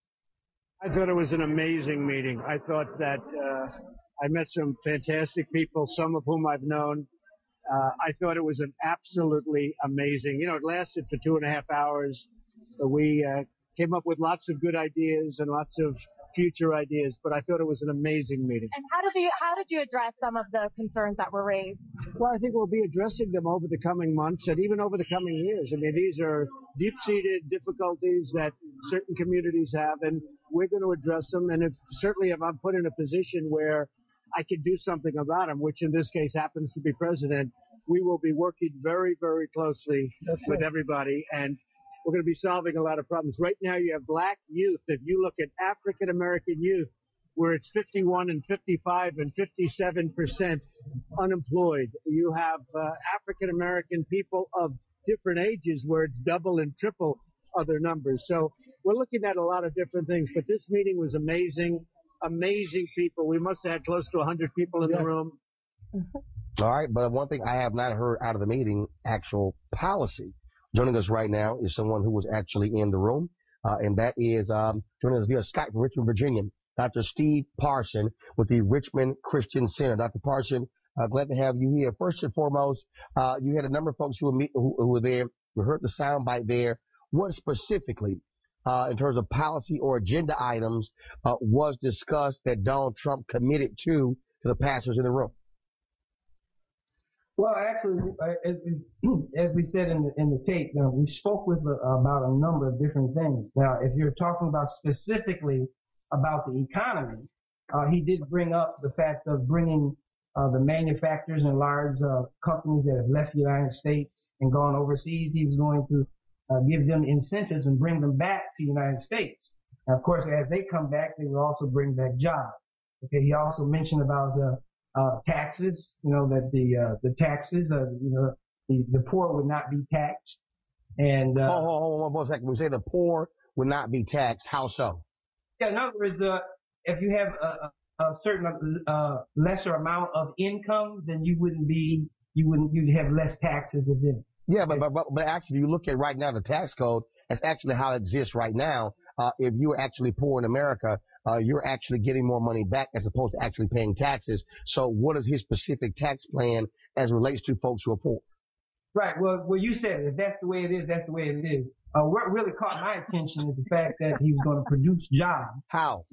I thought it was an amazing meeting. I thought that uh, I met some fantastic people, some of whom I've known. Uh, I thought it was an absolutely amazing. You know, it lasted for two and a half hours. We uh, came up with lots of good ideas and lots of future ideas, but I thought it was an amazing meeting. And how did you how did you address some of the concerns that were raised? Well, I think we'll be addressing them over the coming months and even over the coming years. I mean, these are deep-seated difficulties that certain communities have, and we're going to address them. And if certainly if I'm put in a position where I can do something about them, which in this case happens to be president, we will be working very, very closely That's with it. everybody, and we're going to be solving a lot of problems. Right now, you have black youth. If you look at African American youth, where it's fifty-one and fifty-five and fifty-seven percent unemployed. You have uh, African American people of different ages where it's double and triple other numbers. So we're looking at a lot of different things, but this meeting was amazing, amazing people. We must have had close to one hundred people in Yeah. the room. All right, but one thing I have not heard out of the meeting, actual policy. Joining us right now is someone who was actually in the room, uh, and that is um, joining us via Skype from Richmond, Virginia, Doctor Steve Parson with the Richmond Christian Center. Doctor Parson, uh, glad to have you here. First and foremost, uh, you had a number of folks who were, meet, who, who were there. We heard the soundbite there. What specifically, uh, in terms of policy or agenda items, uh, was discussed that Donald Trump committed to to the pastors in the room? Well, actually, as, as we said in the, in the tape, you know, we spoke with uh, about a number of different things. Now, if you're talking about specifically about the economy, uh, he did bring up the fact of bringing uh, the manufacturers and large uh, companies that have left the United States and gone overseas. He was going to uh, give them incentives and bring them back to the United States. And of course, as they come back, they will also bring back jobs. Okay. He also mentioned about uh, uh, taxes. You know that the uh, the taxes, uh, you know, the, the poor would not be taxed. And uh, hold, hold, hold on one second. We say the poor would not be taxed. How so? Yeah, in other words, uh, if you have a, a certain uh, lesser amount of income, then you wouldn't be, you wouldn't, you'd have less taxes within. Yeah, but, but but but actually, you look at right now the tax code. That's actually how it exists right now. Uh, if you're actually poor in America, uh, you're actually getting more money back as opposed to actually paying taxes. So, what is his specific tax plan as it relates to folks who are poor? Right. Well, well, you said it. If that's the way it is, that's the way it is. Uh, what really caught my attention is the fact that he was going to produce jobs. How?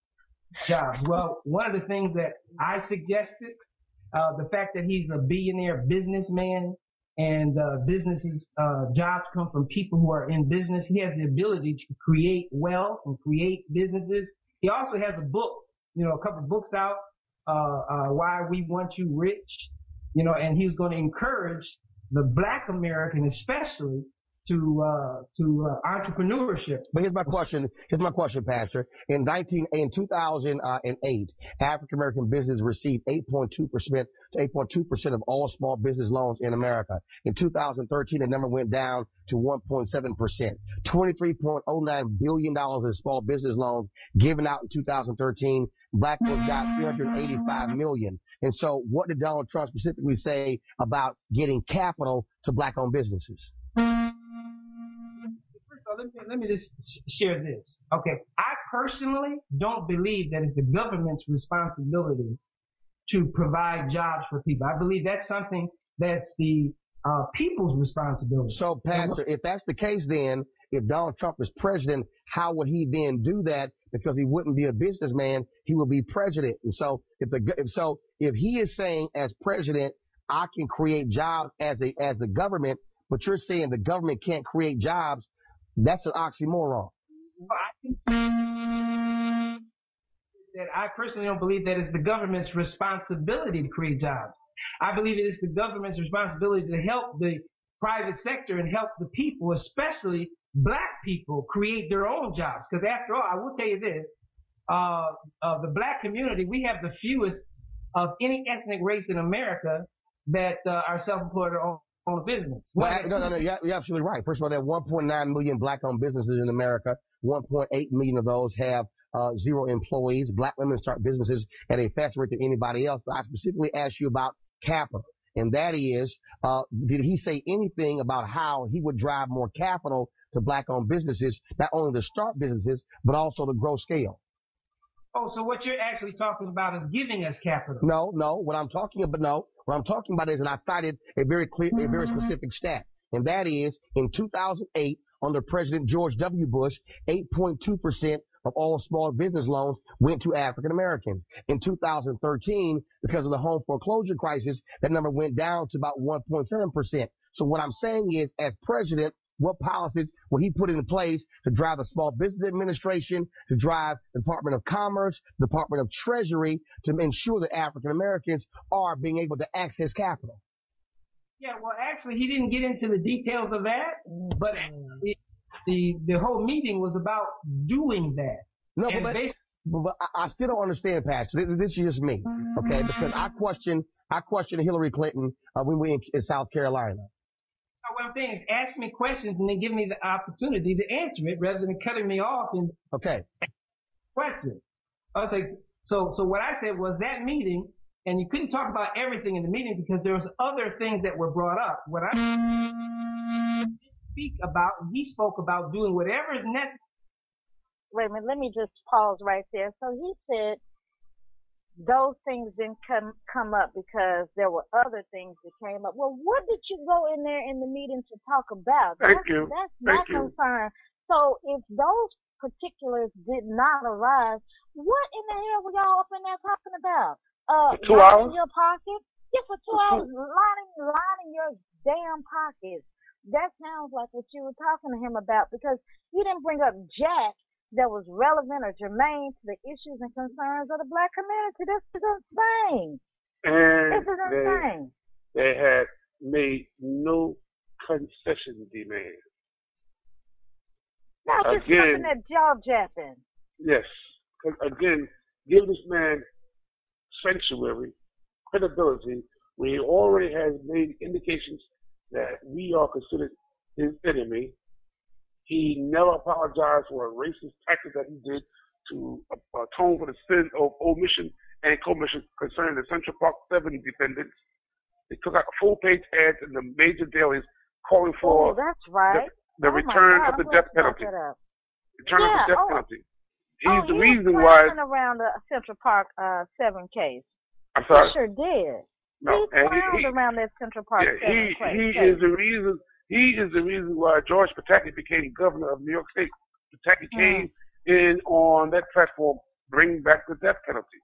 Jobs. Well, one of the things that I suggested, uh, the fact that he's a billionaire businessman and uh, businesses, uh, jobs come from people who are in business. He has the ability to create wealth and create businesses. He also has a book, you know, a couple of books out, uh, uh, Why We Want You Rich, you know, and he's going to encourage the black American especially to uh, to uh, entrepreneurship. But here's my question. Here's my question, Pastor. In nineteen in two thousand eight, African American business received eight point two percent to eight point two percent of all small business loans in America. In two thousand thirteen, the number went down to one point seven percent. twenty-three point oh nine billion dollars in small business loans given out in two thousand thirteen. Black folks got three hundred eighty-five million dollars. And so, what did Donald Trump specifically say about getting capital to black-owned businesses? First of all, let me, let me just share this. Okay, I personally don't believe that it's the government's responsibility to provide jobs for people. I believe that's something that's the uh, people's responsibility. So, Pastor, if that's the case, then if Donald Trump is president, how would he then do that? Because he wouldn't be a businessman, he would be president. And so, if the if so, if he is saying as president, I can create jobs as a as the government, but you're saying the government can't create jobs, that's an oxymoron. Well, I can say that I personally don't believe that it's the government's responsibility to create jobs. I believe it is the government's responsibility to help the private sector and help the people, especially black people, create their own jobs. Because after all, I will tell you this, uh, uh, the black community, we have the fewest of any ethnic race in America that uh, are self-employed or own, own a business. Well, no, no, no, you're, you're absolutely right. First of all, there are one point nine million black-owned businesses in America. one point eight million of those have uh, zero employees. Black women start businesses at a faster rate than anybody else. But I specifically asked you about capital. And that is, uh, did he say anything about how he would drive more capital to black-owned businesses, not only to start businesses, but also to grow scale? Oh, so what you're actually talking about is giving us capital. No, no. What I'm talking about, no. What I'm talking about is, and I cited a very clear, a very specific stat, and that is in two thousand eight, under President George W. Bush, eight point two percent of all small business loans went to African Americans. In two thousand thirteen, because of the home foreclosure crisis, that number went down to about one point seven percent. So what I'm saying is, as president, what policies will he put into place to drive the Small Business Administration, to drive the Department of Commerce, the Department of Treasury, to ensure that African Americans are being able to access capital? Yeah, well, actually, he didn't get into the details of that, but the the, the whole meeting was about doing that. No, but, but, but I still don't understand, Pastor. This, this is just me, okay? Because I question I question Hillary Clinton uh, when we in, in South Carolina. What I'm saying is, ask me questions and then give me the opportunity to answer it rather than cutting me off and okay. Question. I was like, so so what I said was that meeting. And you couldn't talk about everything in the meeting because there was other things that were brought up. What I didn't speak about, he spoke about doing whatever is necessary. Wait a minute, let me just pause right there. So he said those things didn't come come up because there were other things that came up. Well, what did you go in there in the meeting to talk about? Thank that's, you. That's Thank my you. concern. So if those particulars did not arise, what in the hell were y'all up in there talking about? Uh, for two hours? In your pocket? Yeah, for two hours, lining, lining your damn pockets. That sounds like what you were talking to him about because you didn't bring up jack that was relevant or germane to the issues and concerns of the black community. This is insane. And this is insane. They, they had made no concession demand. Now, just again, something that jaw japping. Yes. Again, give this man sanctuary, credibility, when he already has made indications that we are considered his enemy. He never apologized for a racist tactic that he did to atone for the sin of omission and commission concerning the Central Park seven defendants. They took out full-page ads in the major dailies calling for oh, that's right. the, the oh return God, of the death penalty. Return yeah, of the death oh. penalty. He's oh, the he reason was why. around the Central Park uh, seven case. I'm sorry. He sure did. No, he and clowned he, around that Central Park yeah, seven he, case. He is the reason. He is the reason why George Pataki became governor of New York State. Pataki mm. came in on that platform, bringing back the death penalty.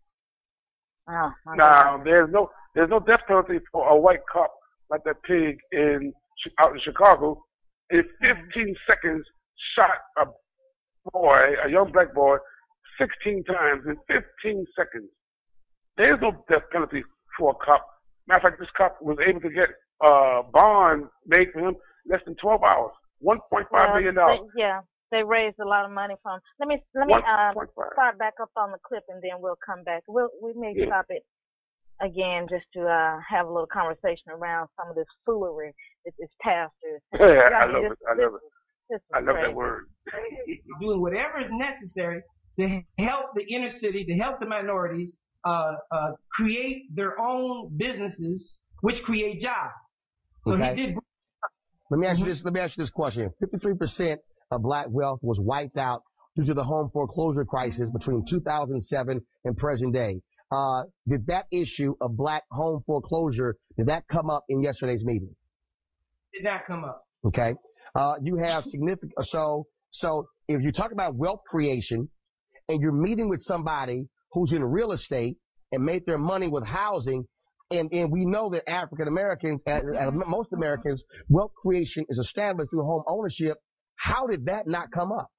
Oh, now God. there's no there's no death penalty for a white cop like that pig in out in Chicago. In fifteen mm. seconds, shot a boy, a young black boy, sixteen times in fifteen seconds. There's no death penalty for a cop. Matter of fact, this cop was able to get a bond made for him less than twelve hours, one point five well, million dollars. They, yeah, they raised a lot of money from. Let me let me um, start back up on the clip, and then we'll come back. We'll we may yeah. stop it again just to uh, have a little conversation around some of this foolery that this pastor. Yeah, I love this, it. I love it. I love crazy. that word. Doing whatever is necessary to help the inner city, to help the minorities uh, uh, create their own businesses, which create jobs. So okay. he did. Let me ask you this. Let me ask you this question: fifty-three percent of black wealth was wiped out due to the home foreclosure crisis between two thousand seven and present day. Uh, did that issue of black home foreclosure, did that come up in yesterday's meeting? Did not come up. Okay. Uh, you have significant, so, so if you talk about wealth creation and you're meeting with somebody who's in real estate and made their money with housing, and, and we know that African Americans, and, and most Americans, wealth creation is established through home ownership. How did that not come up?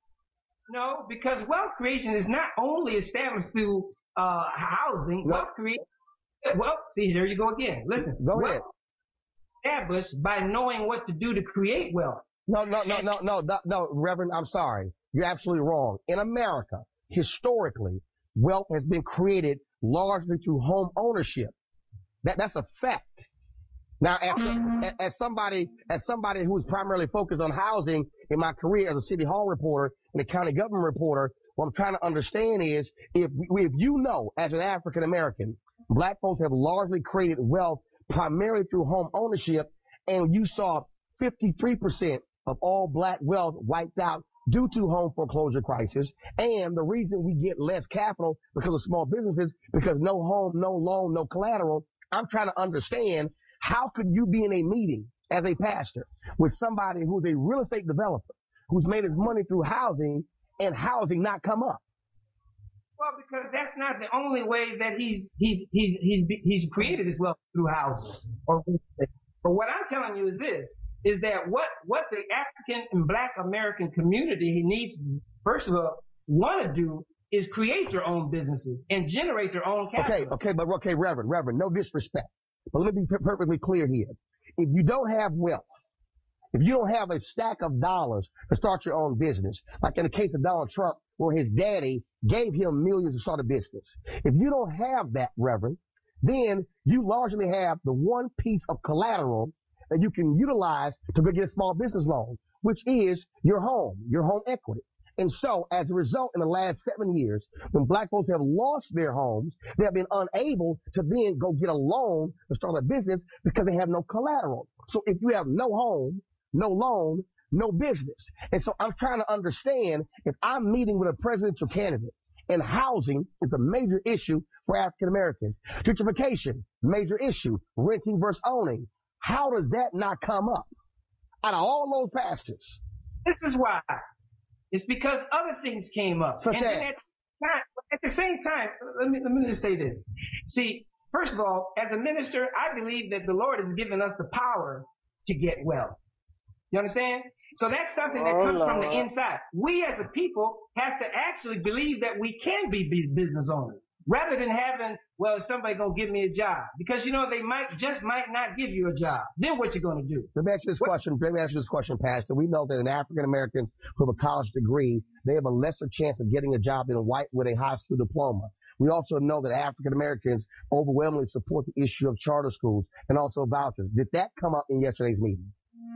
No, because wealth creation is not only established through uh, housing. No. Wealth creation, well, see, there you go again. Listen, go ahead. Established by knowing what to do to create wealth. No, no, no, no, no, no, no, Reverend, I'm sorry. You're absolutely wrong. In America, historically, wealth has been created largely through home ownership. That that's a fact. Now, as, as somebody as somebody who is primarily focused on housing in my career as a city hall reporter and a county government reporter, what I'm trying to understand is if if you know, as an African American, black folks have largely created wealth primarily through home ownership, and you saw fifty-three percent of all black wealth wiped out due to home foreclosure crisis, and the reason we get less capital because of small businesses, because no home, no loan, no collateral. I'm trying to understand, how could you be in a meeting as a pastor with somebody who's a real estate developer who's made his money through housing and housing not come up? Well, because that's not the only way that he's he's he's he's he's created his wealth through housing or real estate. But what I'm telling you is this: is that what what the African and Black American community needs, first of all, want to do is create their own businesses and generate their own capital. Okay, okay, but okay, Reverend, Reverend, no disrespect, but let me be perfectly clear here. if you don't have wealth, if you don't have a stack of dollars to start your own business, like in the case of Donald Trump, where his daddy gave him millions to start a business, if you don't have that, Reverend, then you largely have the one piece of collateral that you can utilize to go get a small business loan, which is your home, your home equity. And so, as a result, in the last seven years, when black folks have lost their homes, they have been unable to then go get a loan to start a business because they have no collateral. So if you have no home, no loan, no business. And so I'm trying to understand, if I'm meeting with a presidential candidate, and housing is a major issue for African Americans. Gentrification, major issue. Renting versus owning. How does that not come up out of all those pastors? This is why. It's because other things came up. Such and as? then at, time, at the same time, let me, let me just say this. See, first of all, as a minister, I believe that the Lord has given us the power to get wealth. You understand? So that's something that Oh, comes from the Lord. inside. We as a people have to actually believe that we can be bus- business owners rather than having, well, somebody going to give me a job. Because, you know, they might just might not give you a job. Then what you going to do? Let me ask you this question. Let me ask you this question, Pastor. We know that in African Americans who have a college degree, they have a lesser chance of getting a job than a white with a high school diploma. We also know that African Americans overwhelmingly support the issue of charter schools and also vouchers. Did that come up in yesterday's meeting?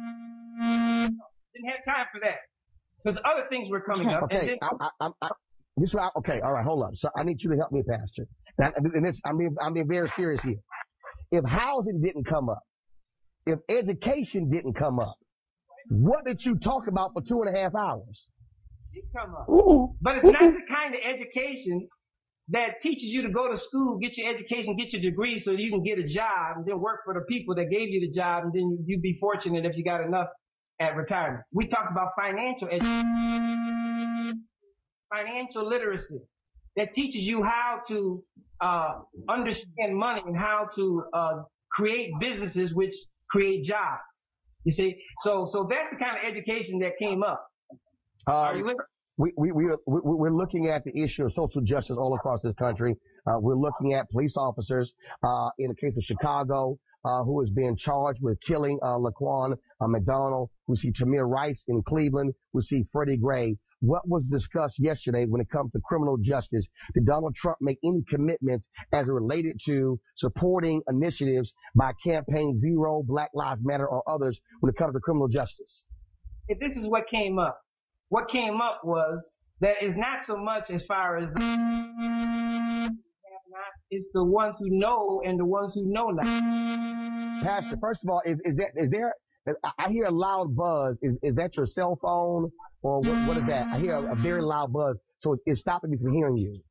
Didn't have time for that. Because other things were coming up. Okay, And then, I, I, I, this is what I, okay, all right, hold up. So I need you to help me, Pastor. And, and this, I'm being, I'm being very serious here. If housing didn't come up, if education didn't come up, what did you talk about for two and a half hours? it come up. But it's not the kind of education that teaches you to go to school, get your education, get your degree so you can get a job and then work for the people that gave you the job, and then you'd be fortunate if you got enough at retirement. We talk about financial education, financial literacy that teaches you how to uh, understand money and how to uh, create businesses which create jobs. You see, so so that's the kind of education that came up. Um, Are you with me? We, we, we, we, we're looking at the issue of social justice all across this country. Uh, we're looking at police officers, uh, in the case of Chicago, uh, who is being charged with killing, uh, Laquan uh, McDonald. We see Tamir Rice in Cleveland. We see Freddie Gray. What was discussed yesterday when it comes to criminal justice? Did Donald Trump make any commitments as it related to supporting initiatives by Campaign Zero, Black Lives Matter, or others when it comes to criminal justice? If this is what came up. What came up was that it's not so much as far as have not, it's the ones who know and the ones who know not. Pastor, first of all, is, is that is there? I hear a loud buzz. Is is that your cell phone or what, what is that? I hear a, a very loud buzz, so it's, it's stopping me from hearing you.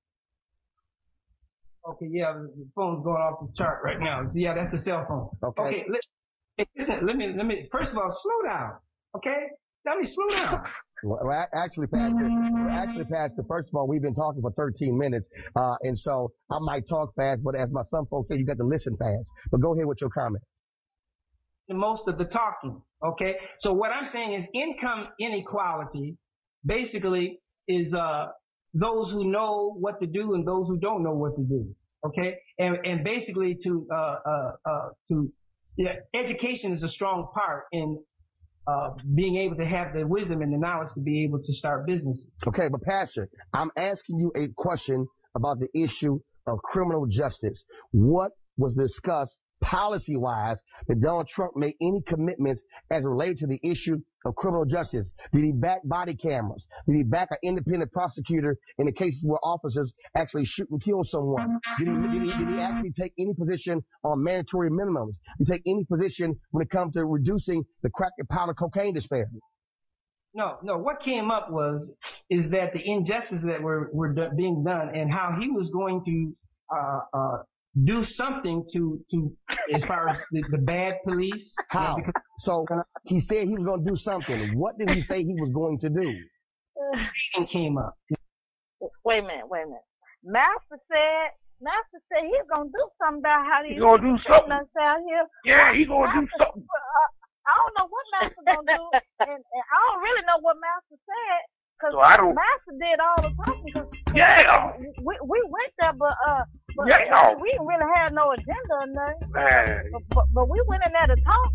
Okay, yeah, the phone's going off the chart right now. So yeah, that's the cell phone. Okay. Okay, let, listen, let me let me first of all slow down. Okay, let me slow down. Well, actually, Pastor, actually, Pastor, first of all, we've been talking for thirteen minutes, uh, and so I might talk fast, but as my some folks say, you got to listen fast. But go ahead with your comment. The most of the talking, okay? So what I'm saying is income inequality basically is uh, those who know what to do and those who don't know what to do, okay? And and basically to uh, uh, uh, to yeah, education is a strong part in Uh, being able to have the wisdom and the knowledge to be able to start businesses. Okay, but Pastor, I'm asking you a question about the issue of criminal justice. What was discussed policy-wise that Donald Trump made any commitments as related to the issue of criminal justice? Did he back body cameras? Did he back an independent prosecutor in the cases where officers actually shoot and kill someone? Did he, did he, did he actually take any position on mandatory minimums? Did he take any position when it comes to reducing the crack and powder cocaine disparity? No, no. What came up was is that the injustices that were were do, being done and how he was going to uh, uh, do something to to as far as the, the bad police. How? Because so he said he was going to do something. What did he say he was going to do? It came up. Wait a minute, wait a minute. Master said, Master said he's gonna do something about how these He gonna do something. us out here. Yeah, he gonna do Master, something. Uh, I don't know what Master gonna do, and, and I don't really know what Master said because So I don't- Master did all the talking. Cause, cause Yeah. we we went there, but uh, but Yeah. we didn't really have no agenda or nothing. Man. But, but but we went in there to talk,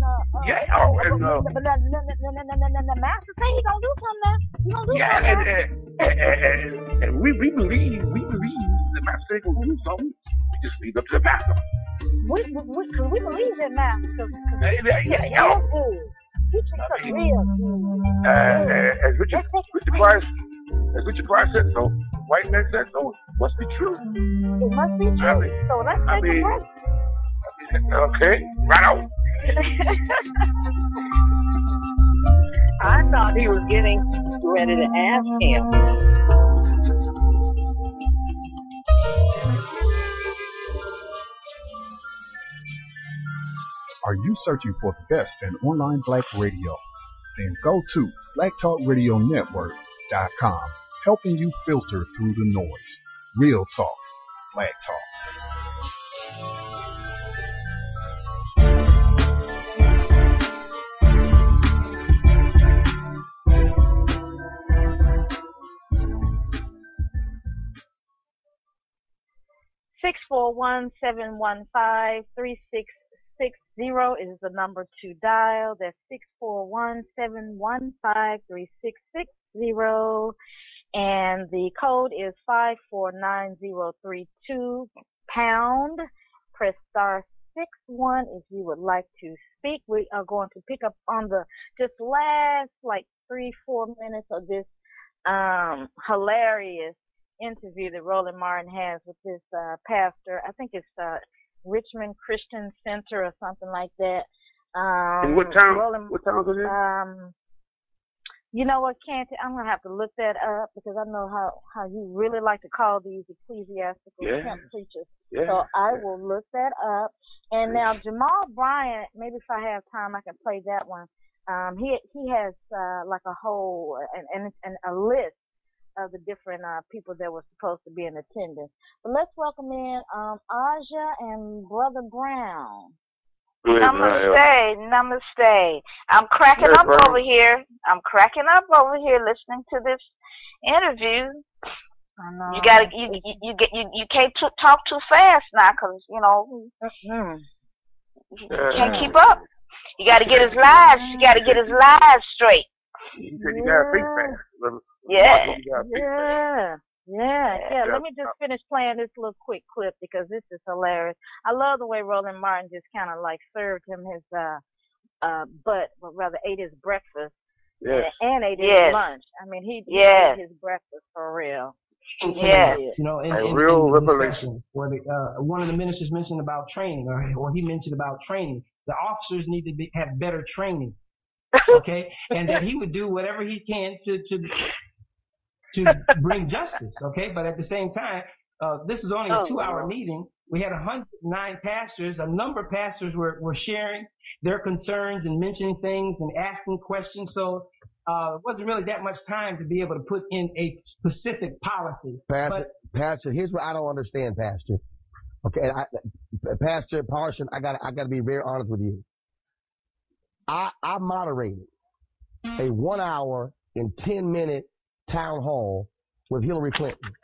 uh, uh, Yeah, oh, and, uh, but the, the, the, the, the, the, the master say he gonna do something now. He gonna do yeah, something and, now. and, and, and, and we, we believe, we believe the master ain't gonna do something. We just leave it up to the master. We, we, we, cause we believe in master. Cause, cause Yeah, yeah, yeah, he yo. is good. He treats us real good. Uh, uh, as Richard, Richard Price, as Richard Price said so, white man said so, it must be true. It must be true. I mean, so let's I take mean, a break. I mean, okay, right out. I thought he was getting ready to ask him. Are you searching for the best in online black radio? Then go to black talk radio network dot com, helping you filter through the noise. Real talk, black talk. six four one, seven one five, three six six zero is the number to dial. That's six four one, seven one five, three six six zero. And the code is five four nine zero three two pound. Press star six one if you would like to speak. We are going to pick up on the just last like three, four minutes of this um hilarious interview that Roland Martin has with this uh, pastor. I think it's uh, Richmond Christian Center or something like that. Um, And what town? Roland, What town is it? Um, you know what, Canty? I'm gonna have to look that up because I know how how you really like to call these ecclesiastical Yeah. camp preachers. Yeah. So I will look that up. And now Jamal Bryant, maybe if I have time, I can play that one. Um, he he has uh, like a whole and and, and a list of the different uh, people that were supposed to be in attendance. But let's welcome in um, Aja and Brother Brown. Namaste, namaste. I'm cracking Yes, up brother. over here. I'm cracking up over here listening to this interview. I know. You gotta, you, you, you get, you, you can't t- talk too fast now, 'cause you know Mm-hmm. you can't keep up. You gotta get his lives. You gotta get his lives straight. You said you gotta think fast. brother. Yeah. You gotta think fast. Yeah. Yeah, yeah. Yeah. Let me just finish playing this little quick clip because this is hilarious. I love the way Roland Martin just kind of like served him his uh uh butt, or rather ate his breakfast Yes. and ate his Yes. lunch. I mean, he, he Yes. ate his breakfast for real. Yes. You know, in, A in, real in the revelation. discussion where the, uh, one of the ministers mentioned about training, or, or he mentioned about training. The officers need to be, have better training, okay? And that he would do whatever he can to to to bring justice, okay? But at the same time, uh, this is only a Oh, two-hour Lord. meeting. We had one hundred nine pastors. A number of pastors were, were sharing their concerns and mentioning things and asking questions. So uh, it wasn't really that much time to be able to put in a specific policy. Pastor, But Pastor, here's what I don't understand, Pastor. Okay, I, Pastor Parson, I got I got to be very honest with you. I I moderated a one hour and ten minute town hall with Hillary Clinton.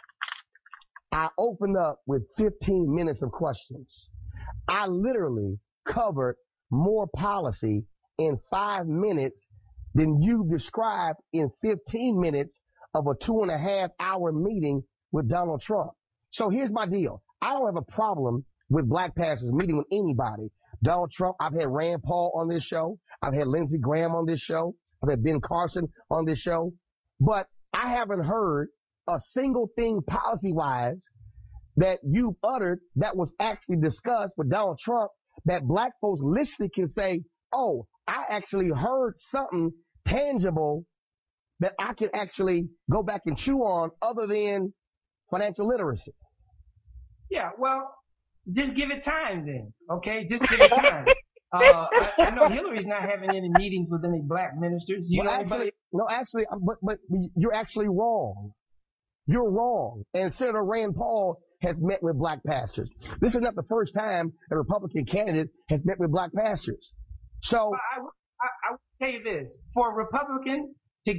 I opened up with fifteen minutes of questions. I literally covered more policy in five minutes than you described in fifteen minutes of a two and a half hour meeting with Donald Trump. So here's my deal. I don't have a problem with black pastors meeting with anybody. Donald Trump, I've had Rand Paul on this show. I've had Lindsey Graham on this show. I've had Ben Carson on this show. But I haven't heard a single thing policy-wise that you've uttered that was actually discussed with Donald Trump that black folks listening can say, oh, I actually heard something tangible that I can actually go back and chew on other than financial literacy. yeah, well, just give it time then, okay? Just give it time. Uh, I, I know Hillary's not having any meetings with any black ministers. You Well, know actually, anybody? no, actually, um, but but you're actually wrong. You're wrong. And Senator Rand Paul has met with black pastors. This is not the first time a Republican candidate has met with black pastors. So I, I, I will tell you this: for a Republican to get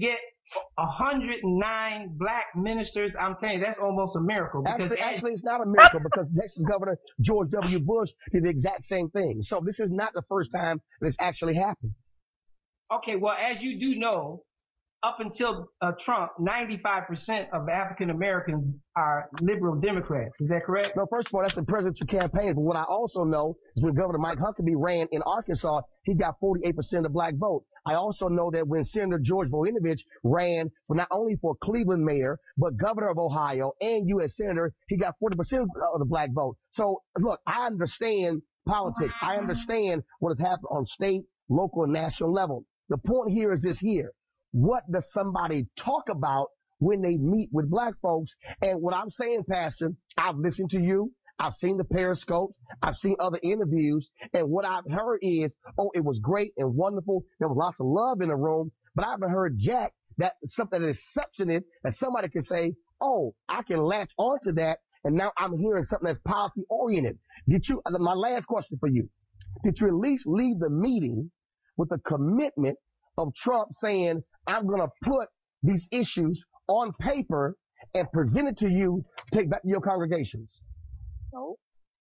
one hundred nine black ministers. I'm telling you, that's almost a miracle. Because actually, actually, it's not a miracle because Texas Governor George W. Bush did the exact same thing. So this is not the first time that it's actually happened. Okay, well, as you do know, up until uh, Trump, ninety-five percent of African Americans are liberal Democrats. Is that correct? No, first of all, that's the presidential campaign. But what I also know is when Governor Mike Huckabee ran in Arkansas, he got forty-eight percent of the black vote. I also know that when Senator George Voinovich ran for not only for Cleveland mayor, but governor of Ohio and U S Senator, he got forty percent of the black vote. So, look, I understand politics. I understand what has happened on state, local, and national level. The point here is this here. What does somebody talk about when they meet with black folks? And what I'm saying, Pastor, I've listened to you. I've seen the Periscope. I've seen other interviews. And what I've heard is, oh, it was great and wonderful. There was lots of love in the room. But I haven't heard Jack that something that is substantive that somebody can say, oh, I can latch onto that. And now I'm hearing something that's policy oriented. Did you, my last question for you, did you at least leave the meeting with a commitment of Trump saying, I'm going to put these issues on paper and present it to you, take back to your congregations? No.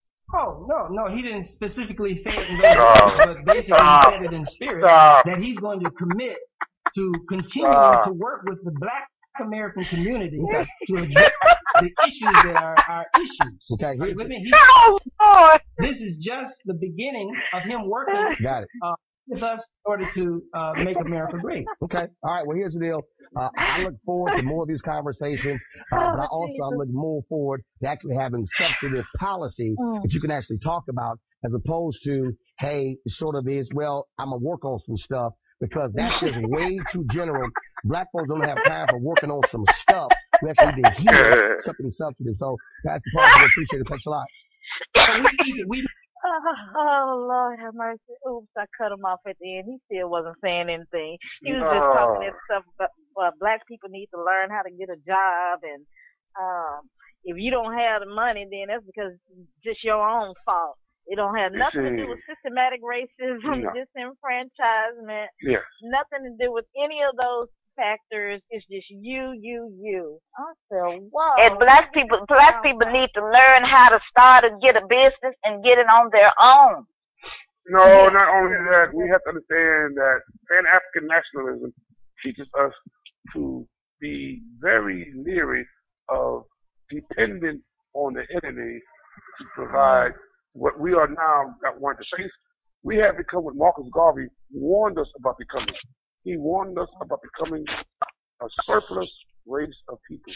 Oh, no, no, he didn't specifically say it in those words, but basically he said it in spirit, that he's going to commit to continuing to work with the black American community to address the issues that are our issues. Okay. Right, with me? He, Oh, this is just the beginning of him working Got it. Uh, with us in order to uh, make America great. Okay. All right. Well, here's the deal. Uh, I look forward to more of these conversations, uh, but I also I look more forward to actually having substantive policy Mm. that you can actually talk about, as opposed to, hey, it sort of is, well, I'm going to work on some stuff, because that's just way too general. Black folks don't have time for working on some stuff. We actually need to hear something substantive. So, Pastor Parker, we appreciate it. Thanks a lot. we, we, Oh, oh, Lord have mercy. Oops, I cut him off at the end. He still wasn't saying anything. He was just talking that stuff about uh, black people need to learn how to get a job. And um, if you don't have the money, then that's because it's just your own fault. It don't have nothing to do with systematic racism, No. disenfranchisement, Yes. nothing to do with any of those factors. It's just you, you, you. I said, whoa. And black people, black people need to learn how to start and get a business and get it on their own. No, not only that, we have to understand that Pan-African nationalism teaches us to be very leery of dependent on the enemy to provide what we are now got wanting to face. We have become what Marcus Garvey warned us about becoming. He warned us about becoming a surplus race of people.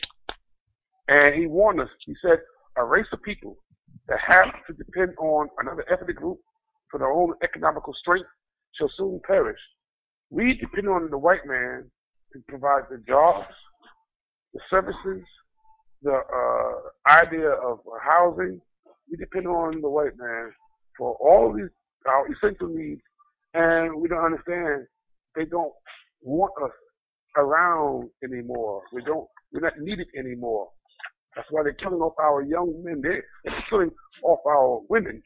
And he warned us, he said, a race of people that have to depend on another ethnic group for their own economical strength shall soon perish. We depend on the white man to provide the jobs, the services, the uh, idea of housing. We depend on the white man for all of these, our essential needs, and we don't understand. They don't want us around anymore. We don't, we're not needed anymore. That's why they're killing off our young men. They're, they're killing off our women.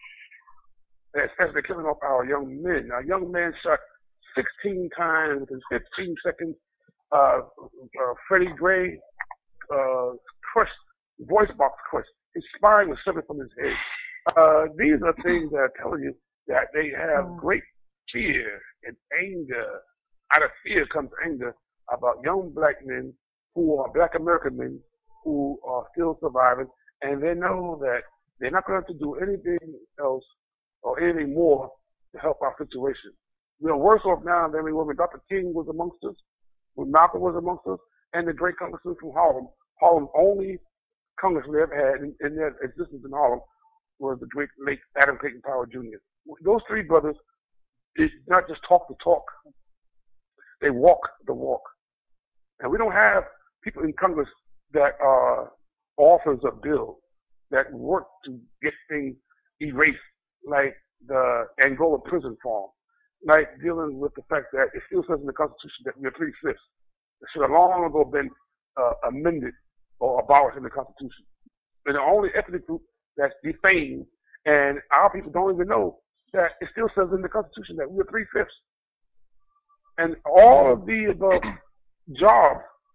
As they're killing off our young men. Our young man shot sixteen times within fifteen seconds. Uh, uh, Freddie Gray, uh, crushed, voice box crushed. His spine was severed from his head. Uh, these are things that are telling you that they have great fear and anger. Out of fear comes anger about young black men who are black American men who are still surviving, and they know that they're not going to do anything else or anything more to help our situation. We are worse off now than we were when Doctor King was amongst us, when Malcolm was amongst us, and the great congressman from Harlem. Harlem, only congressman we ever had in, in their existence in Harlem was the great late Adam Clayton Powell Junior Those three brothers did not just talk the talk. They walk the walk. And we don't have people in Congress that are authors of bills that work to get things erased, like the Angola prison farm, like dealing with the fact that it still says in the Constitution that we are three-fifths. It should have long ago been uh, amended or abolished in the Constitution. We're the only ethnic group that's defamed, and our people don't even know that it still says in the Constitution that we are three-fifths. And all of the above jobs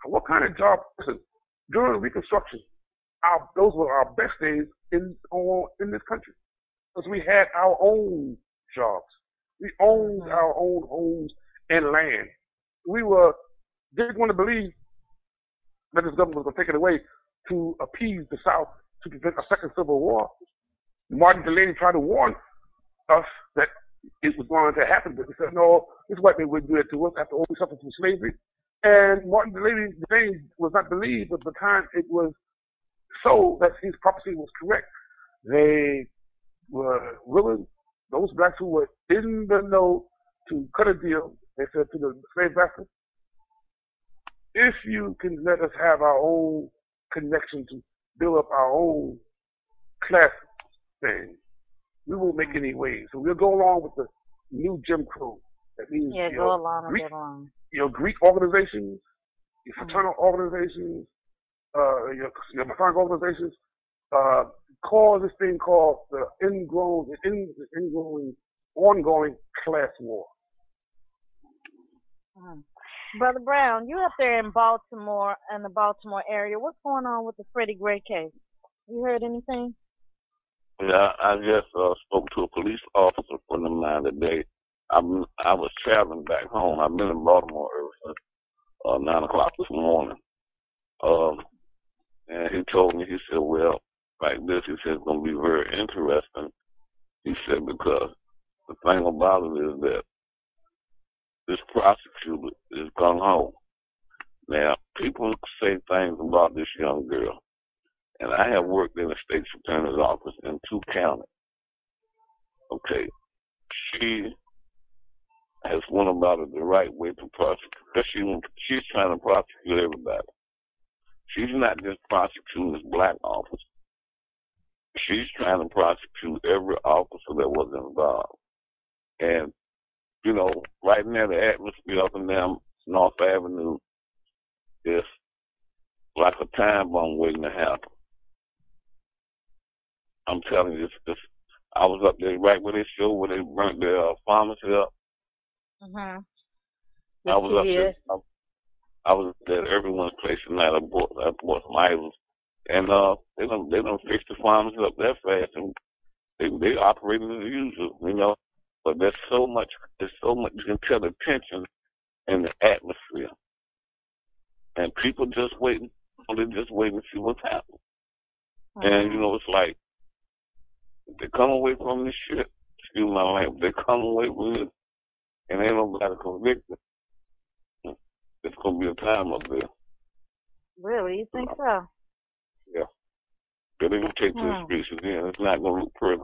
what kind of job? Listen, during Reconstruction, our, those were our best days in all in this country because we had our own jobs. We owned Mm-hmm. our own homes and land. We were didn't want to believe that this government was going to take it away to appease the South to prevent a second civil war. Martin Delaney tried to warn us that it was going to happen, but we said, no, this white man wouldn't do it to us after all we suffered from slavery. And Martin Delaney, Delaney was not believed, but by the time it was so that his prophecy was correct, they were willing, those blacks who were in the know, to cut a deal. They said to the slave masters, if you can let us have our own connection to build up our own class thing, we won't make any waves. So we'll go along with the new Jim Crow. That means Yeah, your go along and Greek, get along. your Greek organizations, your Mm-hmm. fraternal organizations, uh, your, your Masonic organizations, uh, cause this thing called the ingrown, the in, the ingrowing, ongoing class war. Mm. Brother Brown, you up there in Baltimore, in the Baltimore area. What's going on with the Freddie Gray case? You heard anything? Yeah, I just uh, spoke to a police officer from the mine today. I'm, I was traveling back home. I've been in Baltimore ever since uh, nine o'clock this morning. Um, and he told me, he said, well, like this, he said, it's going to be very interesting. He said, because the thing about it is that this prosecutor is gung ho. Now, people say things about this young girl, and I have worked in the state's attorney's office in two counties. Okay, she has went about it the right way to prosecute. Because she, she's trying to prosecute everybody. She's not just prosecuting this black officer. She's trying to prosecute every officer that was involved. And, you know, right now the atmosphere up and down North Avenue is like a time bomb waiting to happen. I'm telling you, it's, it's, I was up there right where they show where they burnt their uh, pharmacy up. Mm-hmm. I was up there. I, I was at everyone's place tonight. I bought, I bought some items, and uh, they don't, they don't fix the pharmacy up that fast, and they they operating as usual, you know. But there's so much, there's so much. You can tell the tension in the atmosphere, and people just waiting. They're just waiting to see what's happening. Mm-hmm. And you know, it's like they come away from this shit. Excuse my language. They come away from it, and ain't nobody convicted. It's gonna be a time up there. Really? You think so? Yeah. They're gonna take to the streets again. It's not gonna look pretty.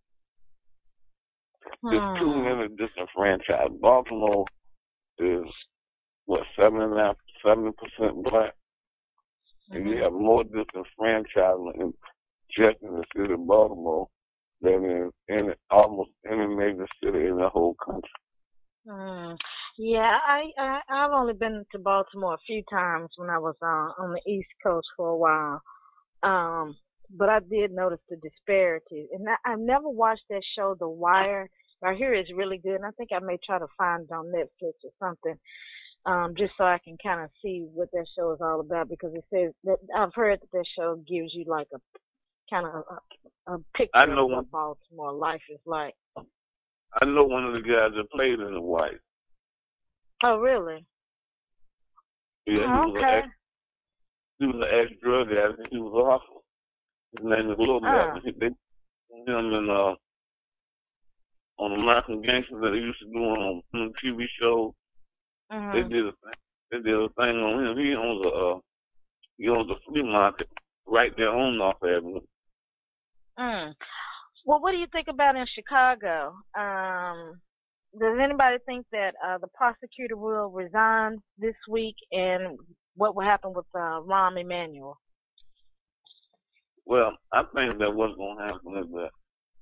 Hmm. There's too many disenfranchised. Baltimore is what seventy nine, seventy percent black, mm-hmm. and you have more disenfranchisement in just in the city of Baltimore than in any almost any major city in the whole country. Mm. Yeah, I, I I've only been to Baltimore a few times when I was uh, on the East Coast for a while, um, but I did notice the disparities. And I, I've never watched that show, The Wire. I hear it's really good, and I think I may try to find it on Netflix or something, um, just so I can kind of see what that show is all about. Because it says that I've heard that that show gives you like a kind of a, a picture I know of what one, Baltimore life is like. I know one of the guys that played in The White. Oh, really? Yeah, oh, he was okay. an ex, he was an ex-drug addict. He was awful. His name is Lil uh. Mac. They put him in uh, on American Gangster that they used to do on, on T V shows. Mm-hmm. They did a they did a thing on him. He owns a uh, he owns a flea market right there on North Avenue. Mm. Well, what do you think about in Chicago? Um, does anybody think that uh, the prosecutor will resign this week, and what will happen with uh, Rahm Emanuel? Well, I think that what's going to happen is that,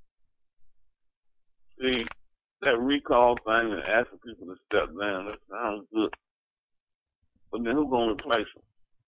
see, that recall thing and asking people to step down, that sounds good. But then who's going to replace them?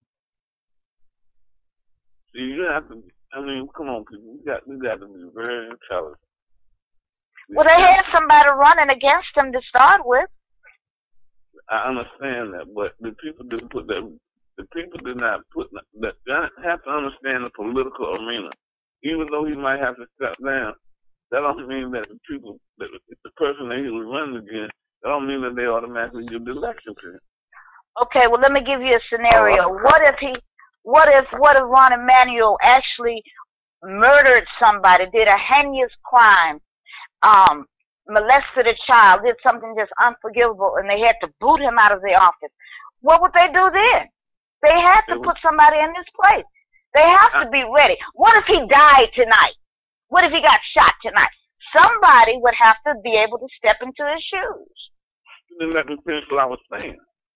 See, you have to, I mean, come on, people. We got, we got to be very intelligent. Well, they had somebody running against them to start with. I understand that, but the people didn't put that the people did not put that have to understand the political arena. Even though he might have to step down, that don't mean that the people, that the person that he was running against, that don't mean that they automatically give the election to him. Okay, well, let me give you a scenario. Oh, what if he, what if, what if Ron Emanuel actually murdered somebody, did a heinous crime, um, molested a child, did something just unforgivable, and they had to boot him out of the office? What would they do then? They had to put somebody in his place. They have to be ready. What if he died tonight? What if he got shot tonight? Somebody would have to be able to step into his shoes. Then let me finish what I was saying.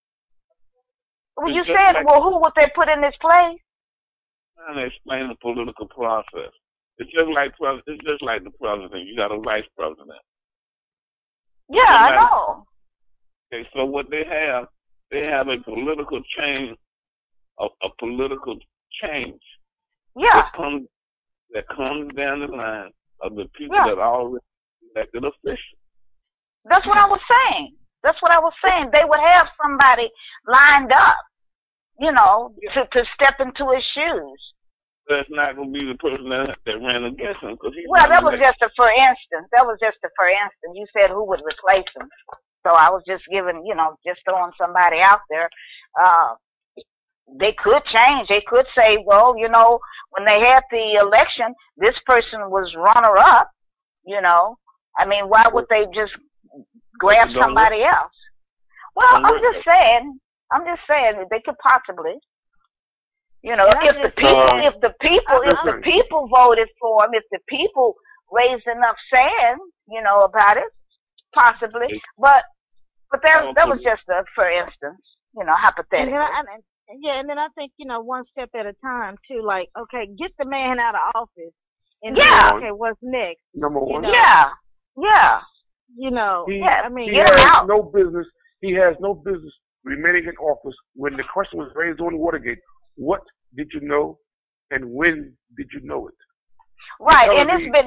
Well, you said, like, well, who would they put in this place? I'm trying to explain the political process. It's just like it's just like the president. You got a vice president. Yeah, I know. Okay, so what they have, they have a political change, a, a political change. Yeah. That comes, that comes down the line of the people yeah. that are already elected officials. That's what I was saying. That's what I was saying. They would have somebody lined up, you know, yeah. to, to step into his shoes. That's not going to be the person that, that ran against him. Cause he's well, that was just a for instance. That was just a for instance. You said who would replace him. So I was just giving, you know, just throwing somebody out there. Uh, they could change. They could say, well, you know, when they had the election, this person was runner-up, you know. I mean, why would they just grab somebody else? Well, I'm just saying, I'm just saying that they could possibly, you know, if the people, if the people, if the people voted for him, if the people raised enough sand, you know, about it, possibly. But, but that that was just a for instance, you know, hypothetical. And then I, yeah, and then I think, you know, one step at a time too. Like, okay, get the man out of office, and yeah, then, okay, what's next? Number one, you know? yeah, yeah. You know, he, yeah, I mean, he get has him out. no business. He has no business remaining in office. When the question was raised on Watergate, what did you know, and when did you know it? Right, and it's been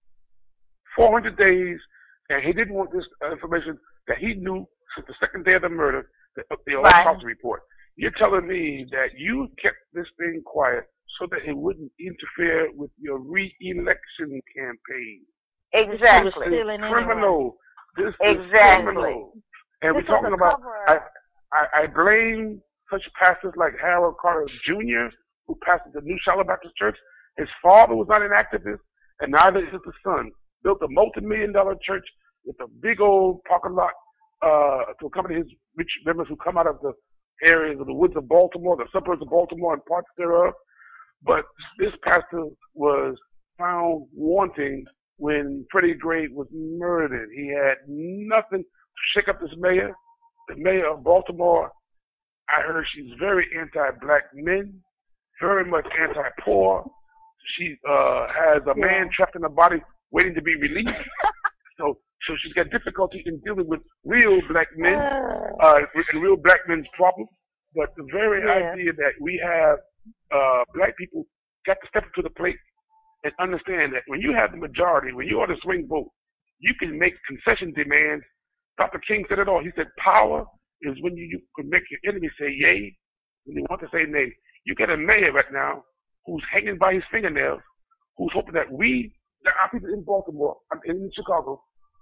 four hundred days, and he didn't want this uh, information that he knew since the second day of the murder, the, the right. autopsy report. You're telling me that you kept this thing quiet so that it wouldn't interfere with your re-election campaign. Exactly. This is criminal. This exactly. is criminal. And this we're talking about, I, I, I blame such pastors like Harold Carter Junior, who pastored the New Charlotte Baptist Church. His father was not an activist, and neither is the son. Built a multi-million dollar church with a big old parking lot uh, to accommodate his rich members who come out of the areas of the woods of Baltimore, the suburbs of Baltimore, and parts thereof. But this pastor was found wanting when Freddie Gray was murdered. He had nothing to shake up this mayor. The mayor of Baltimore, I heard she's very anti-black men, very much anti-poor. She uh, has a yeah. man trapped in her body waiting to be released. so so she's got difficulty in dealing with real black men uh, and real black men's problems. But the very yeah. idea that we have uh, black people got to step up to the plate and understand that when you have the majority, when you are the swing vote, you can make concession demands. Doctor King said it all. He said power is when you, you can make your enemy say yay when they want to say nay. You get a mayor right now who's hanging by his fingernails, who's hoping that we, that our people in Baltimore, in Chicago,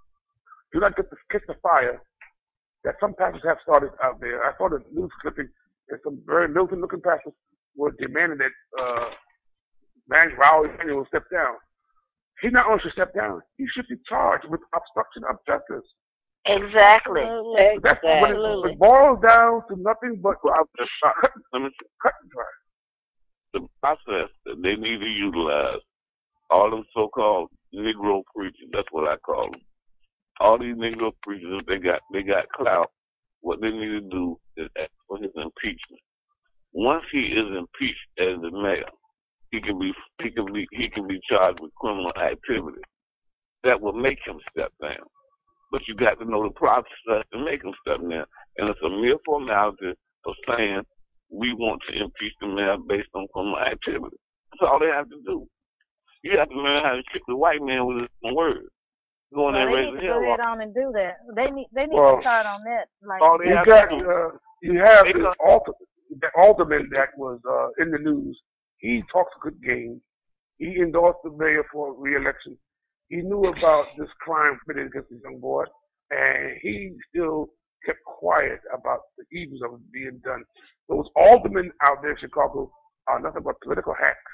do not get to catch the fire that some pastors have started out there. I saw the news clipping that some very militant-looking pastors were demanding that uh, Man Raul Emanuel will step down. He not only should step down, he should be charged with obstruction of justice. Exactly. That's when it, it boils down to nothing but well, just cut, cut and dry. The process that they need to utilize, all them so-called Negro preachers, that's what I call them. All these Negro preachers, they got they got clout. What they need to do is ask for his impeachment. Once he is impeached as the mayor, he can be he can be he can be charged with criminal activity. That will make him step down. But you got to know the process to make him step down. And it's a mere formality of saying we want to impeach the mayor based on criminal activity. That's all they have to do. You have to learn how to trick the white man with his own words. Go in well, there they and need raise to the go hell ahead on and do that. They need they need well, to start on that. Like all they you have got to do. uh, you have they this got, alter the alderman that was uh, in the news, he talks a good game. He endorsed the mayor for re-election. He knew about this crime committed against this young boy, and he still kept quiet about the evils of it being done. Those aldermen out there in Chicago are nothing but political hacks,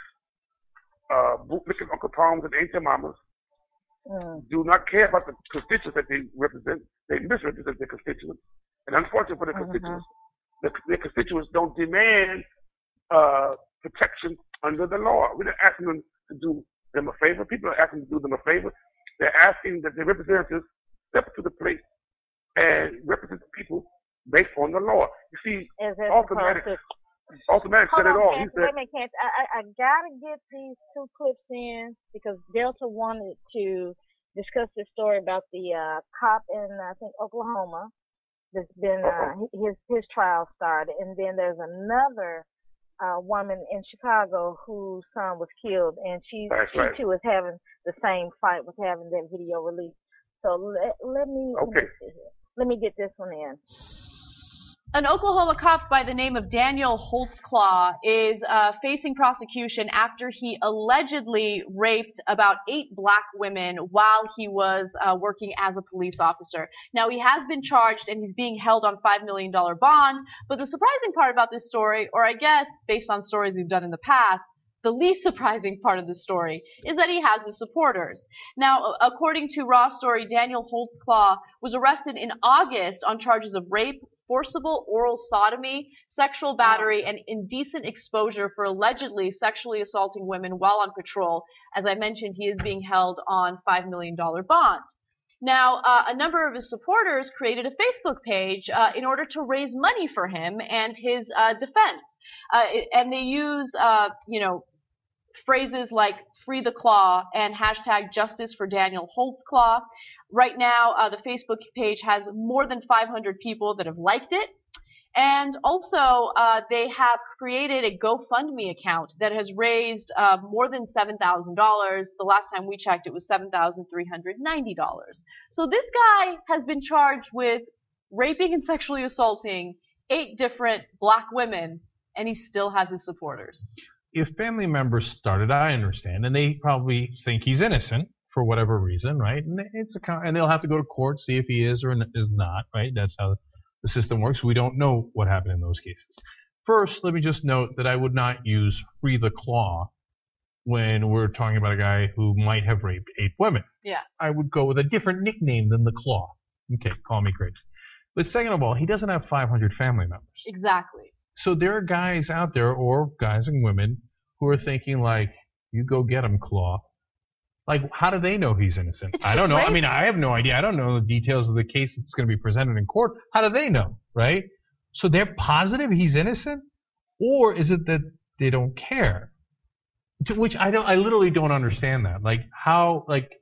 uh, bootlicking Uncle Toms and Aunt Mamas. Mm. Do not care about the constituents that they represent. They misrepresent their constituents. And unfortunately for the uh-huh. constituents, the, their constituents don't demand uh, protection under the law. We're not asking them to do them a favor. People are asking them to do them a favor. They're asking that their representatives step to the plate and represent the people based on the law. You see, automatic, automatic said it all. He said, wait a minute, Can't, I, I gotta get these two clips in because Delta wanted to discuss this story about the uh, cop in I think Oklahoma. That's been uh, his his trial started, and then there's another uh, woman in Chicago whose son was killed, and she That's she right. too is having the same fight with having that video released. So let let me okay. let me, let me get this one in. An Oklahoma cop by the name of Daniel Holtzclaw is uh, facing prosecution after he allegedly raped about eight black women while he was uh, working as a police officer. Now, he has been charged and he's being held on five million dollars bond, but the surprising part about this story, or I guess based on stories we've done in the past, the least surprising part of the story is that he has his supporters. Now, according to Raw Story, Daniel Holtzclaw was arrested in August on charges of rape, forcible oral sodomy, sexual battery, and indecent exposure for allegedly sexually assaulting women while on patrol. As I mentioned, he is being held on five million dollars bond. Now, uh, a number of his supporters created a Facebook page uh, in order to raise money for him and his uh, defense. Uh, and they use, uh, you know, phrases like free the claw and hashtag justice for Daniel Holtzclaw. Right now, uh, the Facebook page has more than five hundred people that have liked it. And also, uh, they have created a GoFundMe account that has raised uh, more than seven thousand dollars. The last time we checked, it was seven thousand three hundred ninety dollars. So this guy has been charged with raping and sexually assaulting eight different black women, and he still has his supporters. If family members started, I understand, and they probably think he's innocent for whatever reason, right? And it's a and they'll have to go to court, see if he is or is not, right? That's how the system works. We don't know what happened in those cases. First, let me just note that I would not use free the claw when we're talking about a guy who might have raped eight women. Yeah. I would go with a different nickname than the claw. Okay, call me crazy. But second of all, he doesn't have five hundred family members. Exactly. So there are guys out there, or guys and women, who are thinking like, you go get him, Claw. Like, how do they know he's innocent? It's I don't know. crazy. I mean, I have no idea. I don't know the details of the case that's going to be presented in court. How do they know, right? So they're positive he's innocent? Or is it that they don't care? To which I don't, I literally don't understand that. Like, how, like,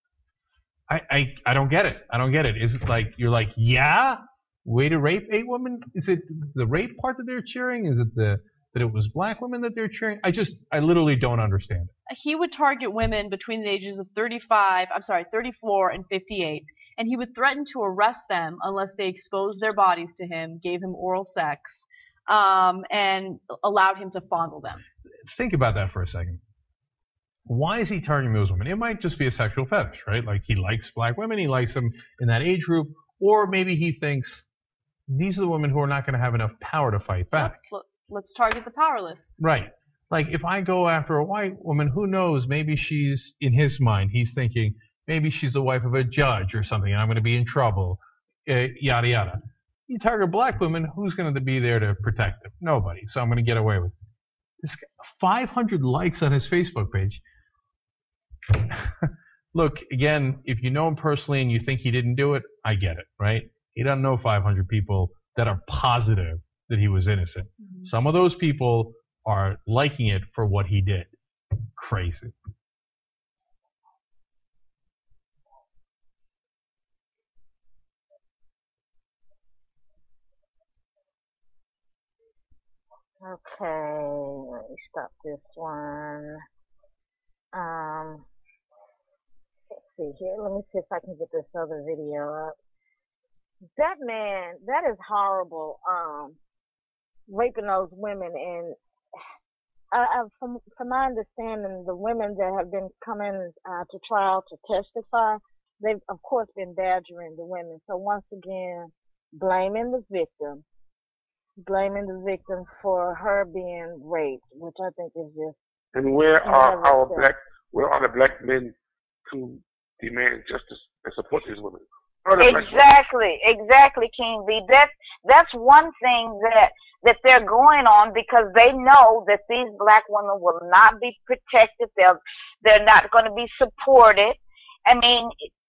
I, I, I don't get it. I don't get it. Is it like, you're like, yeah, way to rape eight women? Is it the rape part that they're cheering? Is it the, that it was black women that they're cheering? I just, I literally don't understand it. He would target women between the ages of thirty-five, I'm sorry, thirty-four and fifty-eight, and he would threaten to arrest them unless they exposed their bodies to him, gave him oral sex, um, and allowed him to fondle them. Think about that for a second. Why is he targeting those women? It might just be a sexual fetish, right? Like he likes black women, he likes them in that age group, or maybe he thinks these are the women who are not going to have enough power to fight back. Let's, let's target the powerless. Right. Like if I go after a white woman, who knows? Maybe she's, in his mind, he's thinking, maybe she's the wife of a judge or something, and I'm going to be in trouble, uh, yada, yada. You target black women, who's going to be there to protect them? Nobody. So I'm going to get away with it. This guy, five hundred likes on his Facebook page. Look, again, if you know him personally and you think he didn't do it, I get it, right? He doesn't know five hundred people that are positive that he was innocent. Mm-hmm. Some of those people are liking it for what he did. Crazy. Okay, let me stop this one. Um, let's see here. Let me see if I can get this other video up. That man, that is horrible. Um, raping those women. And I, I, from from my understanding, the women that have been coming uh, to trial to testify, they've of course been badgering the women. So once again, blaming the victim, blaming the victim for her being raped, which I think is just. And where are never our said. black, where are the black men to demand justice and support these women? Where are the black women? Exactly, exactly, King B. That's that's one thing that that they're going on because they know that these black women will not be protected. They're they're not going to be supported. I mean,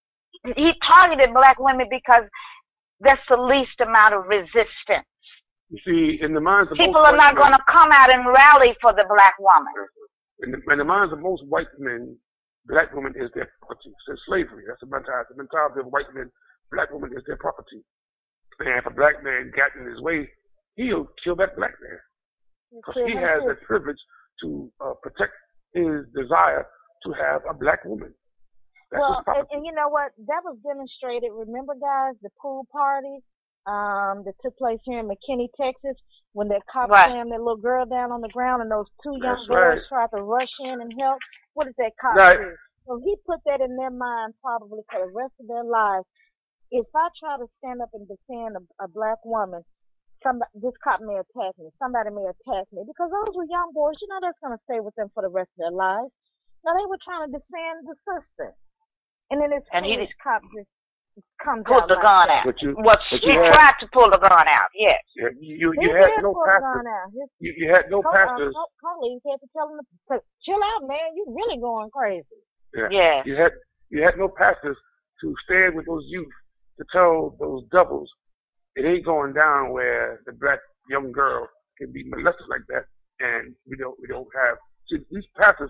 he targeted black women because that's the least amount of resistance. You see, in the minds of People most are not white going to come out and rally for the black woman. men, in the, in the minds of most white men, black women is their property. Since slavery, that's the mentality. The mentality of white men, black woman is their property. And if a black man got in his way, he'll kill that black man. Because he has the privilege to uh, protect his desire to have a black woman. That's Well, his property. and, and you know what? That was demonstrated. Remember, guys, the pool party um, that took place here in McKinney, Texas, when that cop Right. slammed that little girl down on the ground and those two young That's girls right. tried to rush in and help. What did that cop Right. do? So he put that in their mind probably for the rest of their lives. If I try to stand up and defend a, a black woman, somebody, this cop may attack me. Somebody may attack me because those were young boys. You know that's going to stay with them for the rest of their lives. Now they were trying to defend the sister, and then this And he foolish cop just comes Pulled out the like gun that. out. But you, Well, but he you had, tried to pull the gun out, yes. yeah, you, He you had did no pull the pastors. gun out. His You, you had no co- uh, pastors. co- colleagues had to tell him to chill out, man. You really going crazy. Yeah. Yeah. You had you had no pastors to stand with those youth to tell those devils it ain't going down where the black young girl can be molested like that, and we don't we don't have see, these pastors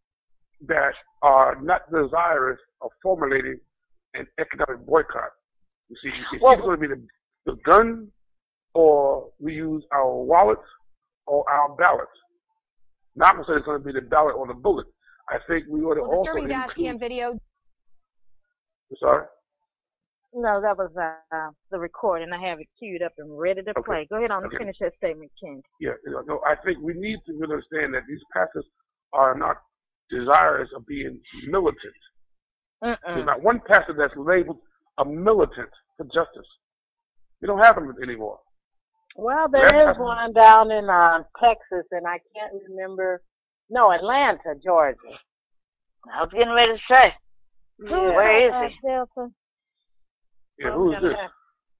that are not desirous of formulating an economic boycott. You see, it's Well- either going to be the, the gun, or we use our wallets or our ballots. Not going to say it's going to be the ballot or the bullet. I think we ought to Well, also disturbing dash include. cam video. I'm sorry. No, that was uh, the recording. I have it queued up and ready to Okay. play. Go ahead on and Okay. finish that statement, King. Yeah, no, I think we need to really understand that these pastors are not desirous of being militant. Mm-mm. There's not one pastor that's labeled a militant for justice. We don't have them anymore. Well, there That's- is one down in uh, Texas, and I can't remember. No, Atlanta, Georgia. I was getting ready to say. Yeah. Where is Uh, he? Delta. Yeah, I'm who is gonna this? have-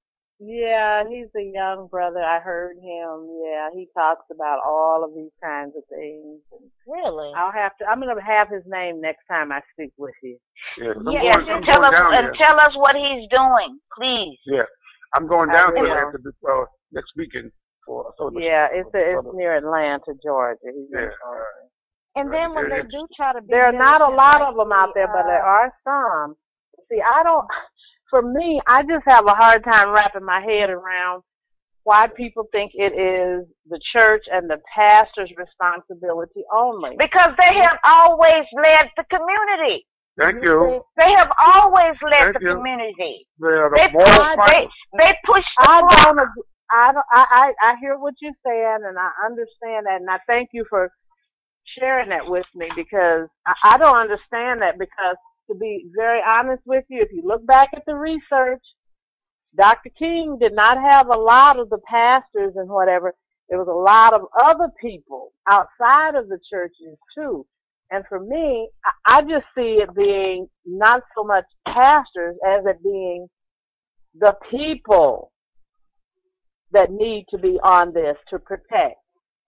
Yeah, he's a young brother. I heard him. Yeah, he talks about all of these kinds of things. Really? I'll have to. I'm gonna have his name next time I speak with you. Yeah, 'cause I'm Yes, going, I'm and tell going us down and there. tell us what he's doing, please. Yeah, I'm going I down to will. Atlanta this, uh, next weekend for a celebration. Yeah, it's for it's brother. near Atlanta, Georgia. He's in Yeah. Georgia. And then when they do try to be There are not a militant, lot like of them the, out there, but there uh, are some. See, I don't. For me, I just have a hard time wrapping my head around why people think it is the church and the pastor's responsibility only. Because they have always led the community. Thank you. They have always led Thank the you. community. They are the They moral push, they, fighters. they push the I block. don't. Agree, I don't. I, I I hear what you're saying, and I understand that, and I thank you for sharing that with me because I, I don't understand that. Because to be very honest with you, if you look back at the research, Doctor King did not have a lot of the pastors and whatever. There was a lot of other people outside of the churches too. And for me, I, I just see it being not so much pastors as it being the people that need to be on this to protect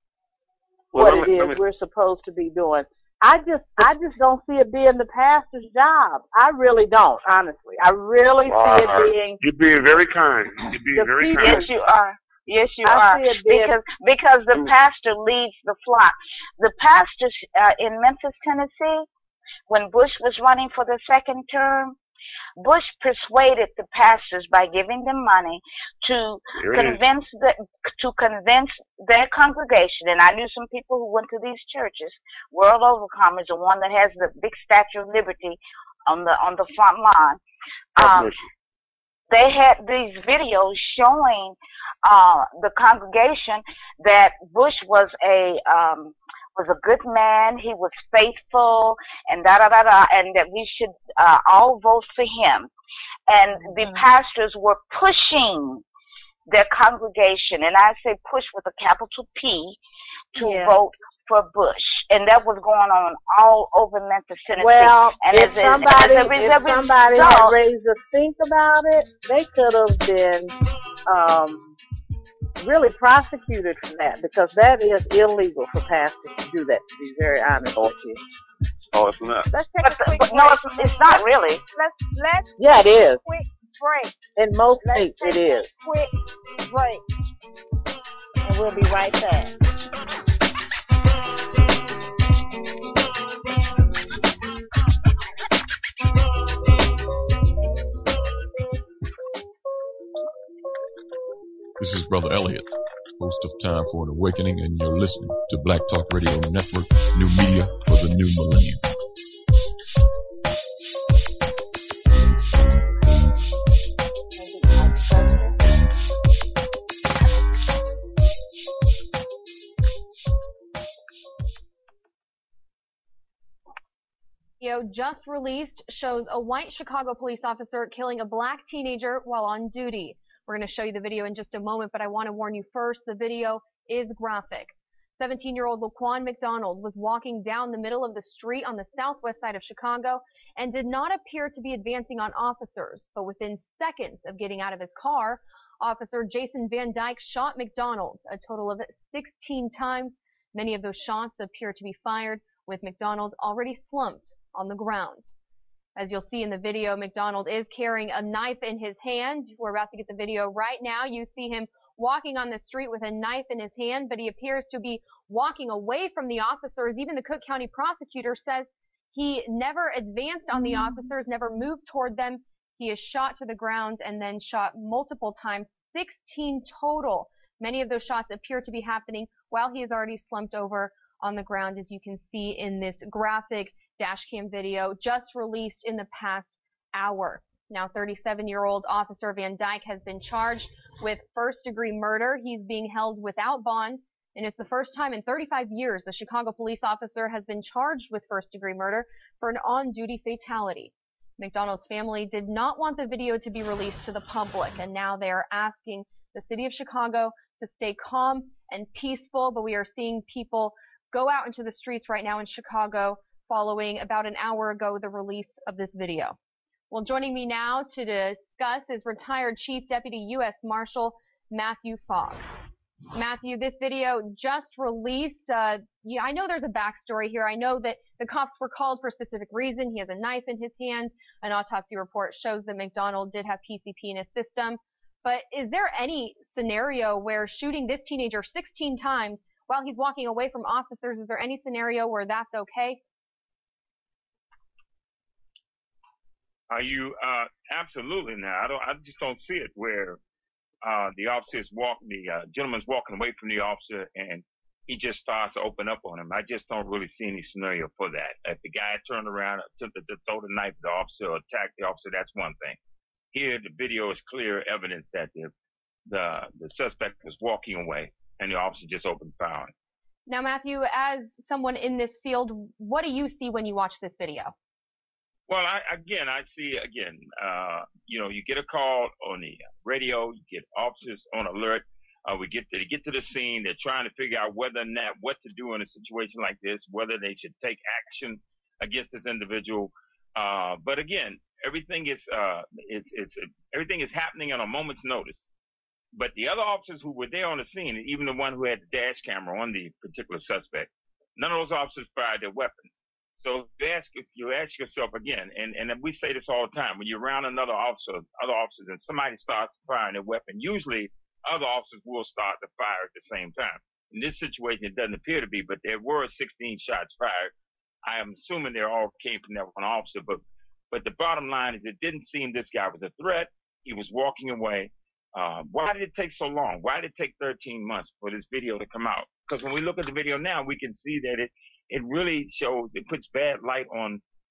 Well, what let it me- is let me- we're supposed to be doing. I just, I just don't see it being the pastor's job. I really don't, honestly. I really see Wow. it being You're being very kind. You're being the very people- kind. Yes, you are. Yes, you I are. see it being- Because because the pastor leads the flock. The pastors uh, in Memphis, Tennessee, when Bush was running for the second term, Bush persuaded the pastors by giving them money to There it is. convince the to convince their congregation. And I knew some people who went to these churches. World Overcomers, the one that has the big Statue of Liberty on the on the front lawn. God Um, bless they had these videos showing uh, the congregation that Bush was a um, was a good man. He was faithful, and da da da da, and that we should uh, all vote for him. And the mm-hmm. pastors were pushing their congregation, and I say push with a capital P, to yeah. vote for Bush, and that was going on all over Memphis, Tennessee. Well, and if as, somebody, as a, if as a somebody result, had raised a stink about it, they could have been um, really prosecuted for that, because that is illegal for pastors to do that, to be very honest oh. with you. Oh, it's not. Let's take but, a quick but break. No, it's, it's not really. Let's let's yeah, it is. Quick break. In most Let's states, it is. Quick break, and we'll be right back. This is Brother Elliot, host of Time for an Awakening, and you're listening to Black Talk Radio Network, new media for the new millennium. Video just released shows a white Chicago police officer killing a black teenager while on duty. We're going to show you the video in just a moment, but I want to warn you first, the video is graphic. seventeen-year-old Laquan McDonald was walking down the middle of the street on the southwest side of Chicago and did not appear to be advancing on officers. But within seconds of getting out of his car, Officer Jason Van Dyke shot McDonald a total of sixteen times. Many of those shots appear to be fired with McDonald already slumped on the ground. As you'll see in the video, McDonald is carrying a knife in his hand. We're about to get the video right now. You see him walking on the street with a knife in his hand, but he appears to be walking away from the officers. Even the Cook County prosecutor says he never advanced on the officers, never moved toward them. He is shot to the ground and then shot multiple times, sixteen total. Many of those shots appear to be happening while he is already slumped over on the ground, as you can see in this graphic dash cam video just released in the past hour. Now, thirty-seven-year-old Officer Van Dyke has been charged with first-degree murder. He's being held without bond, and it's the first time in thirty-five years a Chicago police officer has been charged with first-degree murder for an on-duty fatality. McDonald's family did not want the video to be released to the public, and now they are asking the city of Chicago to stay calm and peaceful, but we are seeing people go out into the streets right now in Chicago following about an hour ago the release of this video. Well, joining me now to discuss is retired Chief Deputy U S Marshal Matthew Fogg. Matthew, this video just released. Uh, yeah, I know there's a backstory here. I know that the cops were called for a specific reason. He has a knife in his hand. An autopsy report shows that McDonald did have P C P in his system. But is there any scenario where shooting this teenager sixteen times while he's walking away from officers, is there any scenario where that's okay? Are you uh, absolutely now? I don't. I just don't see it where uh, the officer is walking. The uh, gentleman's walking away from the officer, and he just starts to open up on him. I just don't really see any scenario for that. If the guy turned around, attempted to throw the knife at the officer or attack the officer, that's one thing. Here, the video is clear evidence that the the the suspect was walking away, and the officer just opened fire. Now, Matthew, as someone in this field, what do you see when you watch this video? Well, I, again, I see, again, uh, you know, you get a call on the radio, you get officers on alert. Uh, we get to, they get to the scene. They're trying to figure out whether or not what to do in a situation like this, whether they should take action against this individual. Uh, but again, everything is, uh, it's, it's, everything is happening on a moment's notice. But the other officers who were there on the scene, even the one who had the dash camera on the particular suspect, none of those officers fired their weapons. So you ask, you ask yourself again, and, and we say this all the time, when you're around another officer, other officers, and somebody starts firing their weapon, usually other officers will start to fire at the same time. In this situation, it doesn't appear to be, but there were sixteen shots fired. I am assuming they all came from that one officer, but but the bottom line is it didn't seem this guy was a threat. He was walking away. Uh, why did it take so long? Why did it take thirteen months for this video to come out? Because when we look at the video now, we can see that it it really shows, it puts bad light on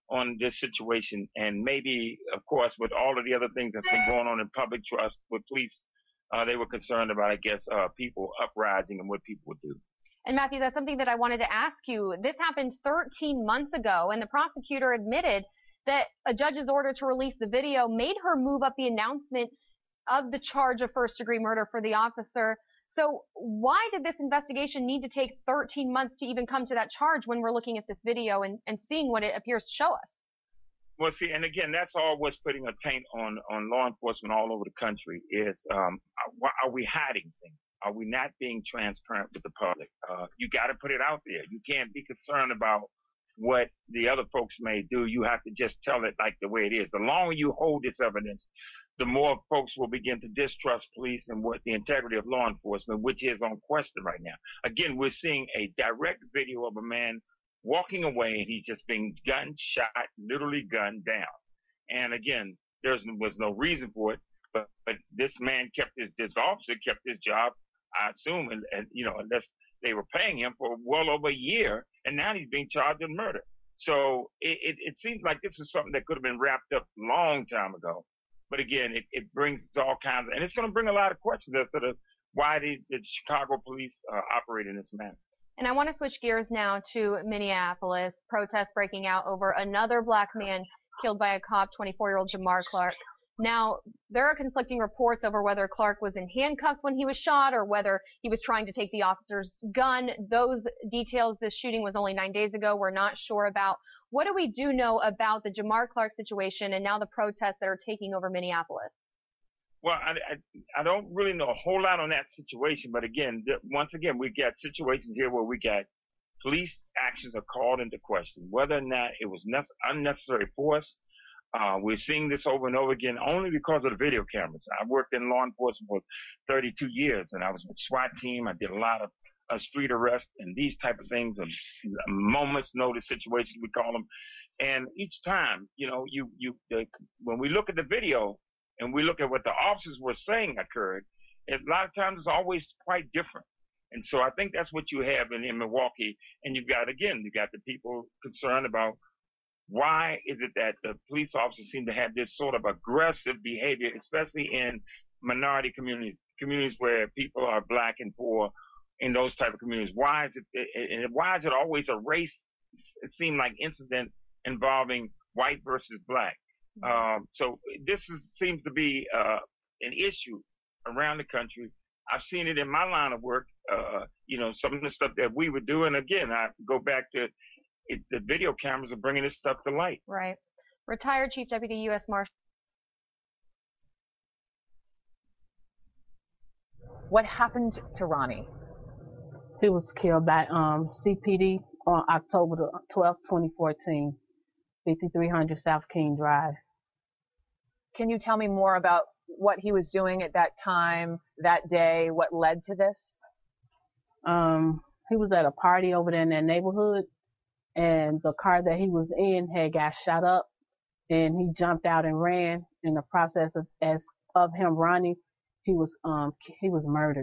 on this situation. And maybe, of course, with all of the other things that's been going on in public trust with police, uh, they were concerned about, I guess, uh, people uprising and what people would do. And Matthew, that's something that I wanted to ask you. This happened thirteen months ago, and the prosecutor admitted that a judge's order to release the video made her move up the announcement of the charge of first-degree murder for the officer. So why did this investigation need to take thirteen months to even come to that charge when we're looking at this video and, and seeing what it appears to show us? Well, see, and again, that's all what's putting a taint on, on law enforcement all over the country is, um, are, are we hiding things? Are we not being transparent with the public? Uh, you got to put it out there. You can't be concerned about what the other folks may do. You have to just tell it like the way it is. The longer you hold this evidence, the more folks will begin to distrust police and what the integrity of law enforcement, which is on question right now. Again, we're seeing a direct video of a man walking away, and he's just being gunned, shot, literally gunned down. And again, there was no reason for it, but, but this man kept his, this officer kept his job, I assume, and, and you know, unless they were paying him for well over a year, and now he's being charged with murder. So it, it, it seems like this is something that could have been wrapped up a long time ago. But again, it, it brings all kinds of, and it's going to bring a lot of questions as to the, why the, the Chicago police uh, operate in this manner. And I want to switch gears now to Minneapolis. Protests breaking out over another black man killed by a cop, twenty-four-year-old Jamar Clark. Now, there are conflicting reports over whether Clark was in handcuffs when he was shot or whether he was trying to take the officer's gun. Those details, this shooting was only nine days ago, we're not sure about. What do we do know about the Jamar Clark situation and now the protests that are taking over Minneapolis? Well, I, I, I don't really know a whole lot on that situation, but again, th- once again, we got situations here where we got police actions are called into question, whether or not it was ne- unnecessary force. Uh, we're seeing this over and over again only because of the video cameras. I worked in law enforcement for thirty-two years, and I was with SWAT team. I did a lot of uh, street arrests and these type of things, and moments notice situations, we call them. And each time, you know, you you the, when we look at the video and we look at what the officers were saying occurred, a lot of times it's always quite different. And so I think that's what you have in, in Milwaukee. And you've got, again, you got the people concerned about why is it that the police officers seem to have this sort of aggressive behavior, especially in minority communities, communities where people are black and poor, in those type of communities. Why is it, and why is it always a race, it seemed like, incident involving white versus black? Um, so this is, seems to be uh, an issue around the country. I've seen it in my line of work, uh, you know, some of the stuff that we would do. And again, I go back to it, the video cameras are bringing this stuff to light. Right. Retired Chief Deputy U S Marshal. What happened to Ronnie? He was killed by um, C P D on October the twelfth, twenty fourteen, fifty-three hundred South King Drive. Can you tell me more about what he was doing at that time, that day, what led to this? Um, he was at a party over there in that neighborhood, and the car that he was in had got shot up, and he jumped out and ran. In the process of as of him running, he was um he was murdered.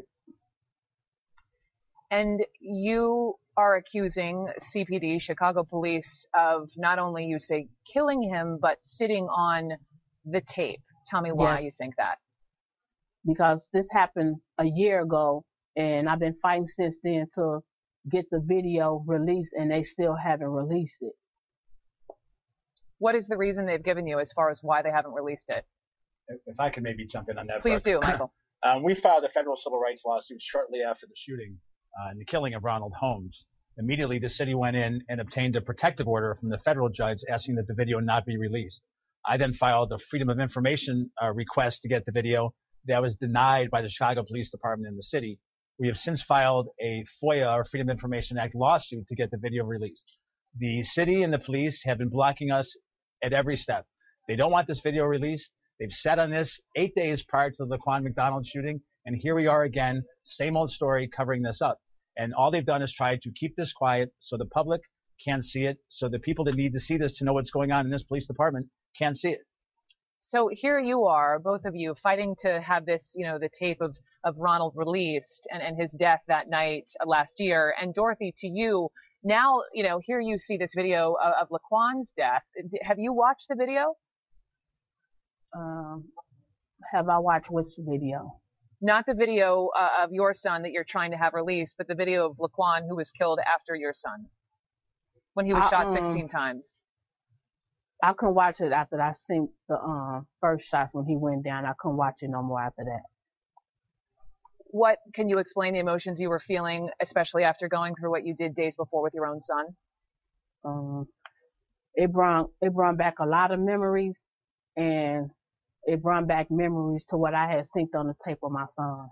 And you are accusing C P D, Chicago Police, of not only, you say, killing him, but sitting on the tape. Tell me why Yes. you think that. Because this happened a year ago, and I've been fighting since then to get the video released, and they still haven't released it. What is the reason they've given you as far as why they haven't released it? If I could maybe jump in on that. Please first. do, Michael. um, we filed a federal civil rights lawsuit shortly after the shooting uh, and the killing of Ronald Holmes. Immediately, the city went in and obtained a protective order from the federal judge asking that the video not be released. I then filed a Freedom of Information uh, request to get the video. That was denied by the Chicago Police Department in the city. We have since filed a FOIA, or Freedom of Information Act, lawsuit to get the video released. The city and the police have been blocking us at every step. They don't want this video released. They've sat on this eight days prior to the Laquan McDonald shooting, and here we are again, same old story, covering this up. And all they've done is try to keep this quiet so the public can't see it, so the people that need to see this to know what's going on in this police department can't see it. So here you are, both of you, fighting to have this, you know, the tape of, of Ronald released and, and his death that night last year. And Dorothy, to you, Now, you know, here you see this video of, of Laquan's death. Have you watched the video? Um, have I watched which video? Not the video uh, of your son that you're trying to have released, but the video of Laquan who was killed after your son when he was I, shot um, sixteen times. I couldn't watch it after I seen the um, first shots when he went down. I couldn't watch it no more after that. What can you explain the emotions you were feeling, especially after going through what you did days before with your own son? Um, it brought it brought back a lot of memories, and it brought back memories to what I had synced on the tape of my son.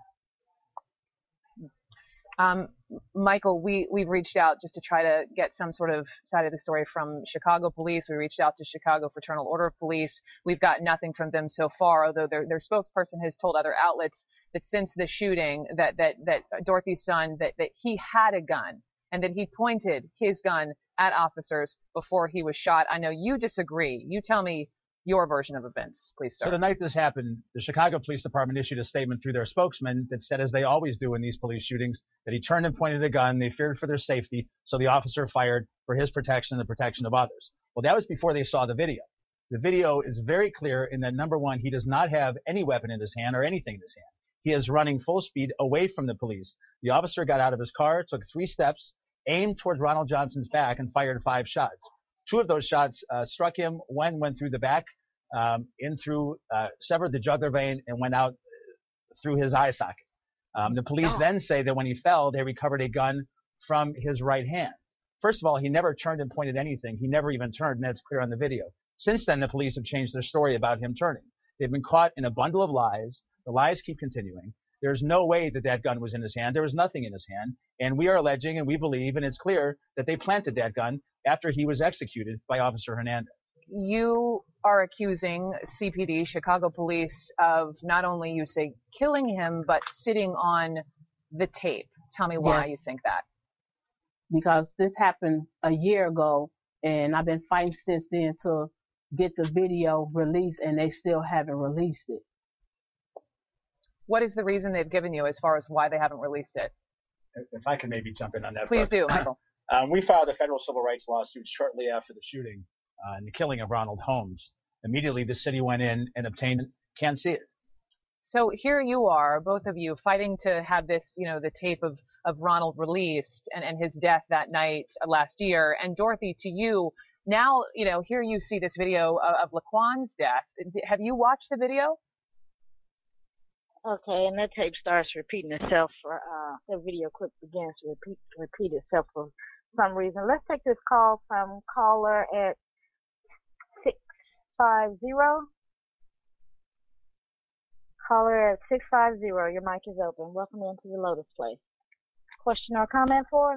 Um, Michael, we, we've reached out just to try to get some sort of side of the story from Chicago police. We reached out to Chicago Fraternal Order of Police. We've got nothing from them so far, although their, their spokesperson has told other outlets that since the shooting that, that, that Dorothy's son, that, that he had a gun and that he pointed his gun at officers before he was shot. I know you disagree. You tell me your version of events, please, sir. So the night this happened, the Chicago Police Department issued a statement through their spokesman that said, as they always do in these police shootings, that he turned and pointed a gun. They feared for their safety, so the officer fired for his protection and the protection of others. Well, that was before they saw the video. The video is very clear in that, number one, he does not have any weapon in his hand or anything in his hand. He is running full speed away from the police. The officer got out of his car, took three steps, aimed towards Ronald Johnson's back, and fired five shots. Two of those shots uh, struck him. One went through the back, um, in through, uh, severed the jugular vein, and went out through his eye socket. Um, the police oh. then say that when he fell, they recovered a gun from his right hand. First of all, he never turned and pointed anything. He never even turned, and that's clear on the video. Since then, the police have changed their story about him turning. They've been caught in a bundle of lies. The lies keep continuing. There's no way that that gun was in his hand. There was nothing in his hand. And we are alleging, and we believe, and it's clear, that they planted that gun after he was executed by Officer Hernandez. You are accusing C P D, Chicago Police, of not only, you say, killing him, but sitting on the tape. Tell me why yes. you think that. Because this happened a year ago, and I've been fighting since then to get the video released, and they still haven't released it. What is the reason they've given you as far as why they haven't released it? If I can maybe jump in on that. Please first. do, Michael. um, we filed a federal civil rights lawsuit shortly after the shooting uh, and the killing of Ronald Holmes. Immediately, the city went in and obtained, can't see it. So here you are, both of you, fighting to have this, you know, the tape of, of Ronald released and, and his death that night last year. And Dorothy, to you, now, you know, here you see this video of, of Laquan's death. Have you watched the video? Okay, and that tape starts repeating itself for, uh, the video clip begins to repeat, repeat itself for some reason. Let's take this call from caller at six five zero. Caller at six five zero, your mic is open. Welcome into the Lotus Place. Question or comment for us?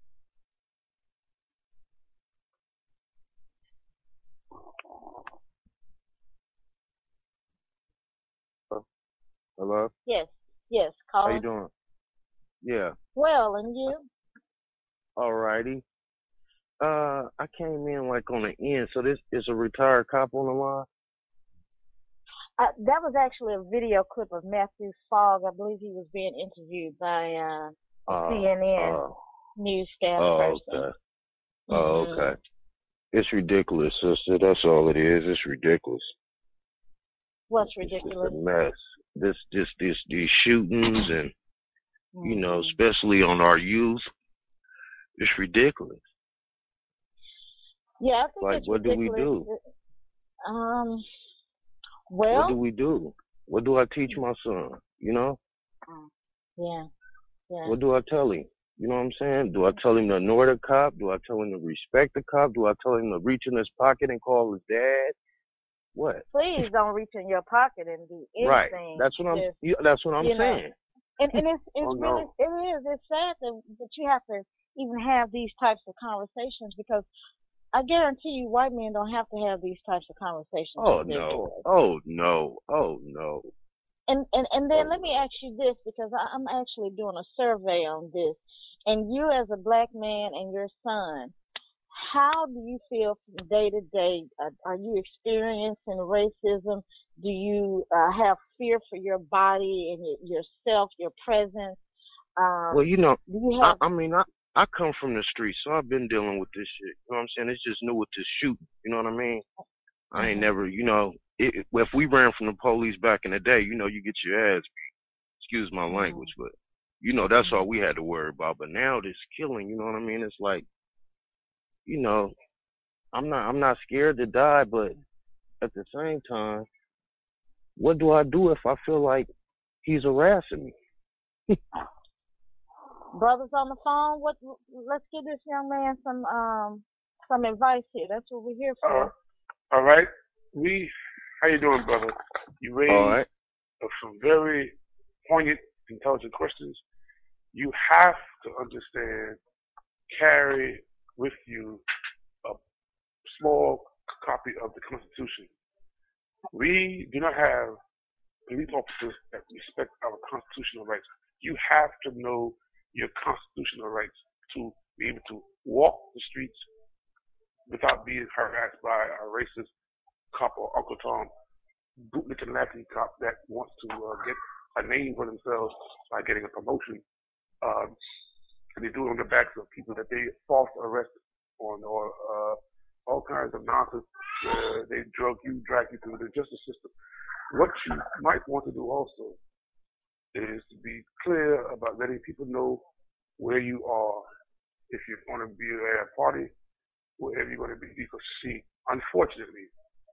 Hello? Yes, yes, caller. How you doing? Yeah. Well, and you? Alrighty. Uh, I came in like on the end, so this is a retired cop on the line? Uh, that was actually a video clip of Matthew Fogg. I believe he was being interviewed by uh, a Uh, C N N uh, news staff oh, person. okay. Oh, Mhm. okay. It's ridiculous, sister. That's all it is. It's ridiculous. What's It's ridiculous? a mess. This, this, this, these shootings and, you know, Mhm. especially on our youth, it's ridiculous. Yeah, I think Like, it's what do we ridiculous. do? Um, What well, do we do? What do I teach my son? You know? uh, yeah, yeah. What do I tell him? You know what I'm saying? Do I tell him to ignore the cop? Do I tell him to respect the cop? Do I tell him to reach in his pocket and call his dad? What? Please don't reach in your pocket and do anything. Right. That's what I'm. Just, you- That's what I'm you know, saying. And and it's it's Oh, really no. it is it's sad that that you have to even have these types of conversations, because I guarantee you white men don't have to have these types of conversations Oh with their no. boys. Oh no. Oh no. And and and then let me ask you this, because I, I'm actually doing a survey on this, and you as a black man and your son, how do you feel from day to day? Uh, are you experiencing racism? Do you uh, have fear for your body and your, yourself, your presence? Um, Well, you know, do you I, have? I mean, I, I come from the streets, so I've been dealing with this shit. You know what I'm saying? It's just new with this shooting. You know what I mean? I ain't never, you know, it, if we ran from the police back in the day, you know, you get your ass beat. Excuse my language, but you know, that's all we had to worry about. But now this killing, you know what I mean? It's like, you know, I'm not, I'm not scared to die, but at the same time, what do I do if I feel like he's harassing me? Brothers on the phone, what? Let's give this young man some um some advice here. That's what we're here for. Uh, all right, we. How you doing, brother? You raised All right. some very poignant, intelligent questions. You have to understand. Carry with you a small copy of the Constitution. We do not have police officers that respect our constitutional rights. You have to know your constitutional rights to be able to walk the streets without being harassed by a racist cop or Uncle Tom, bootlicking laughing cop that wants to uh, get a name for themselves by getting a promotion. Um, and they do it on the backs of people that they false arrest on or uh, all kinds of nonsense where they drug you, drag you through the justice system. What you might want to do also is to be clear about letting people know where you are, if you're going to be at a party, wherever you're going to be. Because, see, unfortunately,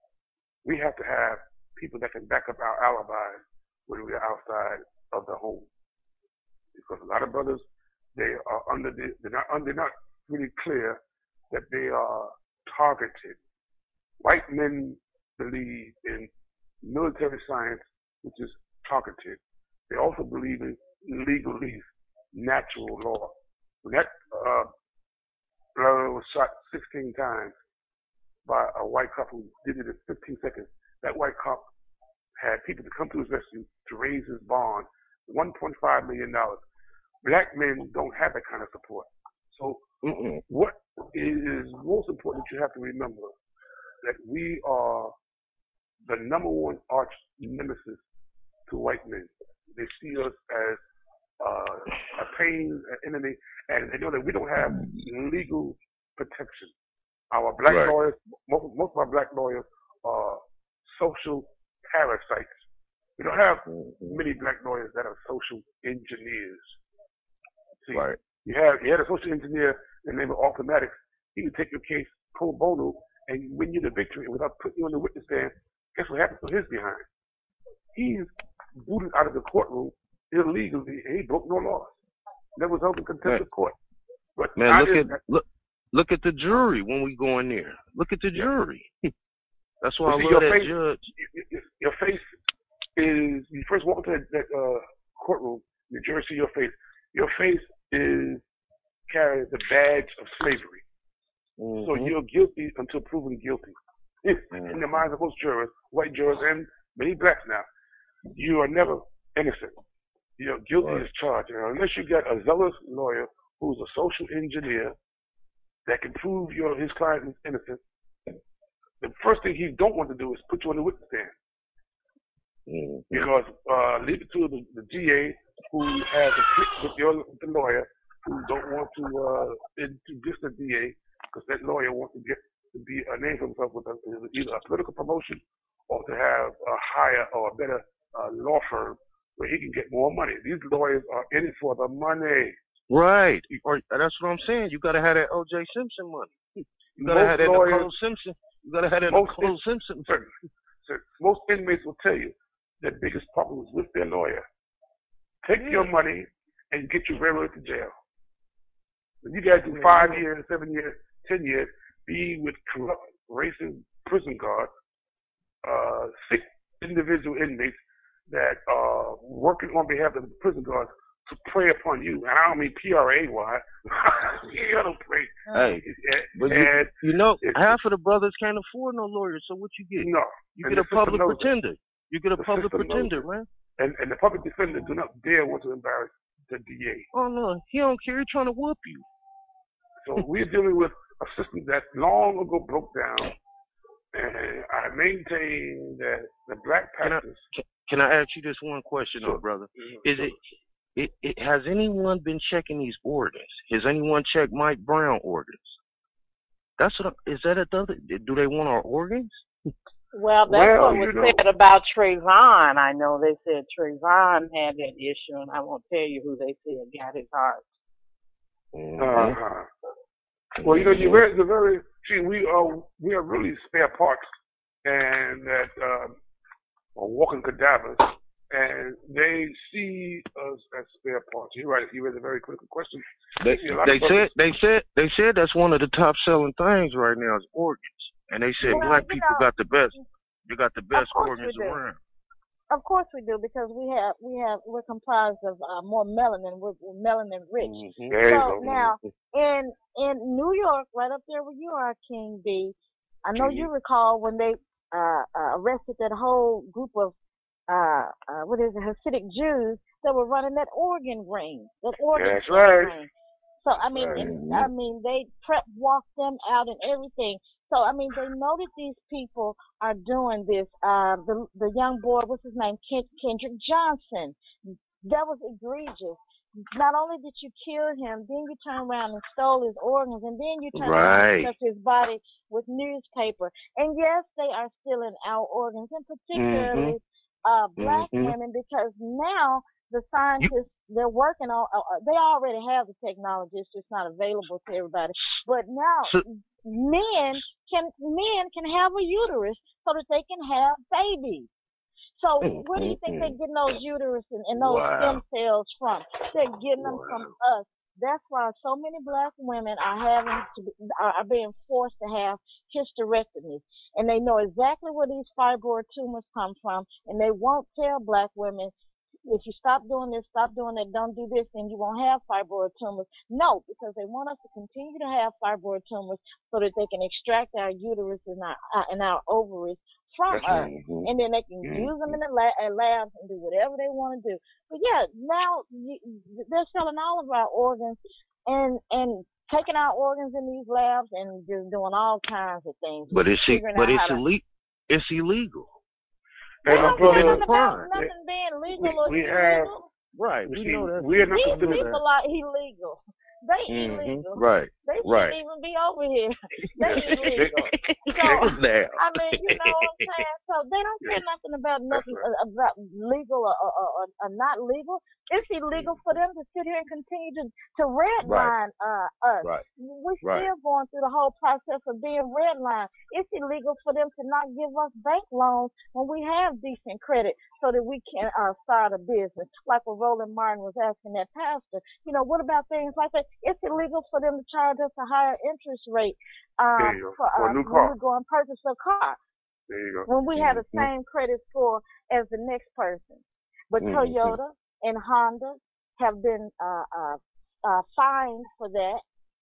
we have to have people that can back up our alibis when we're outside of the home. Because a lot of brothers, they are under the, they're not, they're not really clear that they are targeted. White men believe in military science, which is targeted. They also believe in legalese, natural law. When that uh, brother was shot sixteen times by a white cop who did it in fifteen seconds, that white cop had people to come to his rescue to raise his bond, one point five million dollars. Black men don't have that kind of support. So mm-mm. What is most important that you have to remember that we are the number one arch nemesis to white men. They see us as uh, a pain, an enemy, and they know that we don't have legal protection. Our black Right. lawyers, most, most of our black lawyers are social parasites. We don't have many black lawyers that are social engineers. See, Right. you have you had a social engineer in the name of Arthur Maddox. He would take your case pro bono and win you the victory without putting you on the witness stand. Guess what happens to his behind? He's booted out of the courtroom illegally, and he broke no laws. Never was held in contempt of court. But Man, I look didn't- at look look at the jury when we go in there. Look at the jury. That's why I see, love your that face, judge. Your, your face is, you first walk into that, that uh, courtroom, the jury see your face. Your face is carries the badge of slavery. Mm-hmm. So you're guilty until proven guilty. In the minds of most jurors, white jurors and many blacks now, you are never innocent. You're guilty Right. as charged. And unless you got a zealous lawyer who's a social engineer that can prove your his client is innocent, the first thing he don't want to do is put you on the witness stand. Mm-hmm. Because uh, leave it to the, the D A who has a click with your the lawyer who don't want to uh, introduce the D A because that lawyer wants to get to be a name for himself with a, either a political promotion or to have a higher or a better uh, law firm where he can get more money. These lawyers are in it for the money. Right. Or that's what I'm saying. You gotta have that O J Simpson money. You gotta Most have that lawyers- Nicole Simpson. You gotta have that most Nicole in- Simpson. Sir, sir, most inmates will tell you their biggest problem is with their lawyer. Take your money and get you railroaded to jail. When you guys do five years, seven years, ten years, be with corrupt, racist prison guards, uh, sick individual inmates that are working on behalf of the prison guards to prey upon you. And I don't mean P R A Y. I don't pray. Hey, but you, And you know, it's- half of the brothers can't afford no lawyers. So what you get? No. You And get the a public system knows it. pretender. You get a The public system knows pretender, it. man. And, and the public defender do not dare want to embarrass the D A. Oh no, he don't care. He's trying to whoop you. So we're dealing with a system that long ago broke down, and I maintain that the black Can I, pastors. can, can I ask you this one question, Sure. though, brother? Mhm. Is it it, it has anyone been checking these organs? Has anyone checked Mike Brown organs? That's what. I, is that a do they want our organs? Well, that's well, what was know. said about Trayvon. I know they said Trayvon had that issue, and I won't tell you who they said got his heart. Mm-hmm. Uh-huh. Well, you know, you read the very see, we are we are really spare parts, and that uh, are walking cadavers, and they see us as spare parts. You're right. You read a very critical question. They, they said they said they said that's one of the top selling things right now is organs. And they said well, black people know, got the best. You got the best organs around. Of course we do, because we have we have we're comprised of uh, more melanin. We're, we're melanin rich. Mm-hmm. So now in in New York, right up there where you are, King B, I know mm-hmm. you recall when they uh, uh, arrested that whole group of uh, uh, what is it, Hasidic Jews that were running that organ ring. That organ That's right. ring. So I mean, right. and, I mean they prep walked them out and everything. So, I mean, they know that these people are doing this. Uh, the the young boy, what's his name, Ken, Kendrick Johnson, that was egregious. Not only did you kill him, then you turn around and stole his organs, and then you turn right. around and stuff his body with newspaper. And yes, they are stealing our organs, and particularly mm-hmm. uh, black mm-hmm. women, because now the scientists, you- they're working on, uh, they already have the technology, it's just not available to everybody. But now... So- Men can men can have a uterus so that they can have babies. So where do you think they're getting those uterus and, and those wow. stem cells from? They're getting them wow. from us. That's why so many black women are having to be, are being forced to have hysterectomies, and they know exactly where these fibroid tumors come from, and they won't tell black women, if you stop doing this, stop doing that, don't do this, then you won't have fibroid tumors. No, because they want us to continue to have fibroid tumors so that they can extract our uterus and our, uh, and our ovaries from That's us. Mm-hmm. And then they can mm-hmm. use them in the la- uh, labs and do whatever they want to do. But yeah, now you, they're selling all of our organs and, and taking our organs in these labs and just doing all kinds of things. But it's, but it's, to... ille- it's illegal. They don't care nothing about nothing being legal or we illegal. Have, right, we know that. We're not These people are illegal. They mm-hmm. illegal. Right. They shouldn't right. even be over here. They illegal. So, I mean, you know what I'm saying? So they don't care nothing about nothing right. about legal or, or, or, or not legal. It's illegal for them to sit here and continue to, to redline right. uh, us. Right. We're still right. going through the whole process of being redlined. It's illegal for them to not give us bank loans when we have decent credit so that we can uh, start a business. Like what Roland Martin was asking that pastor. You know, what about things like that? It's illegal for them to charge us a higher interest rate uh, for, uh, for a new when car. we go and purchase a car. There you go. When we mm-hmm. have the same credit score as the next person. But mm-hmm. Toyota and Honda have been uh, uh, uh, fined for that.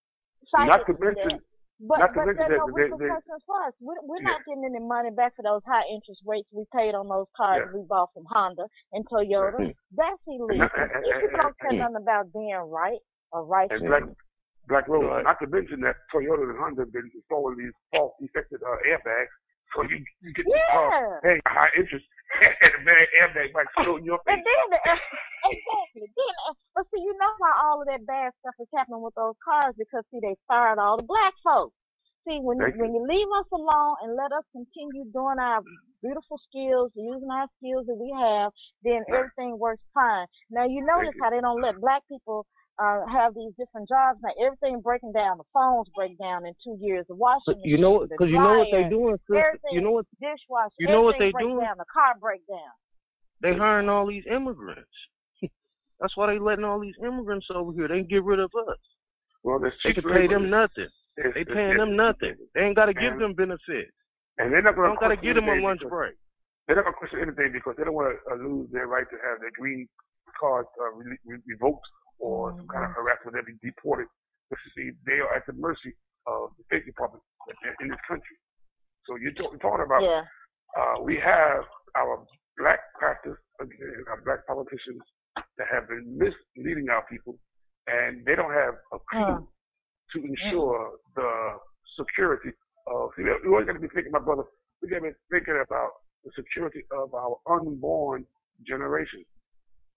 Not to mention, but, not to but mention there's no that they, repercussions for us. We're, we're yeah. not getting any money back for those high interest rates we paid on those cars yeah. we bought from Honda and Toyota. Mm-hmm. That's illegal. And, and, and, people don't care mm-hmm. nothing about being right or righteous. And Black, Black Rose, right. not to mention that Toyota and Honda have been installing these false defected uh, airbags. So you, you get yeah. the car paying a high interest and the bad airbag might explode in your face. And then the, exactly. Then, but see, you know why all of that bad stuff is happening with those cars? Because see, they fired all the black folks. See, when you, when you leave us alone and let us continue doing our beautiful skills, using our skills that we have, then everything works fine. Now you notice how they don't let black people Uh, have these different jobs now. Everything breaking down. The phones break down in two years. The washing machine, you know, because you know what they're doing, sister. You know what? Dishwasher. You know what they doing? Down, the car break down. They hiring all these immigrants. That's why they letting all these immigrants over here. They get rid of us. Well, they can pay them nothing. It's, they paying it's, them nothing. They ain't got to give them benefits. And they're not going to. Don't got to give them a lunch break. They're not going to question anything because they don't want to uh, lose their right to have their green card uh, re- re- revoked. Or some kind of harassment, they'll be deported. But you see, they are at the mercy of the State Department in this country. So you're talk, talking about, yeah. uh, we have our black pastors, again, our black politicians that have been misleading our people, and they don't have a clue uh. to ensure uh. the security of, see, we always got to be thinking, my brother, we got to be thinking about the security of our unborn generation.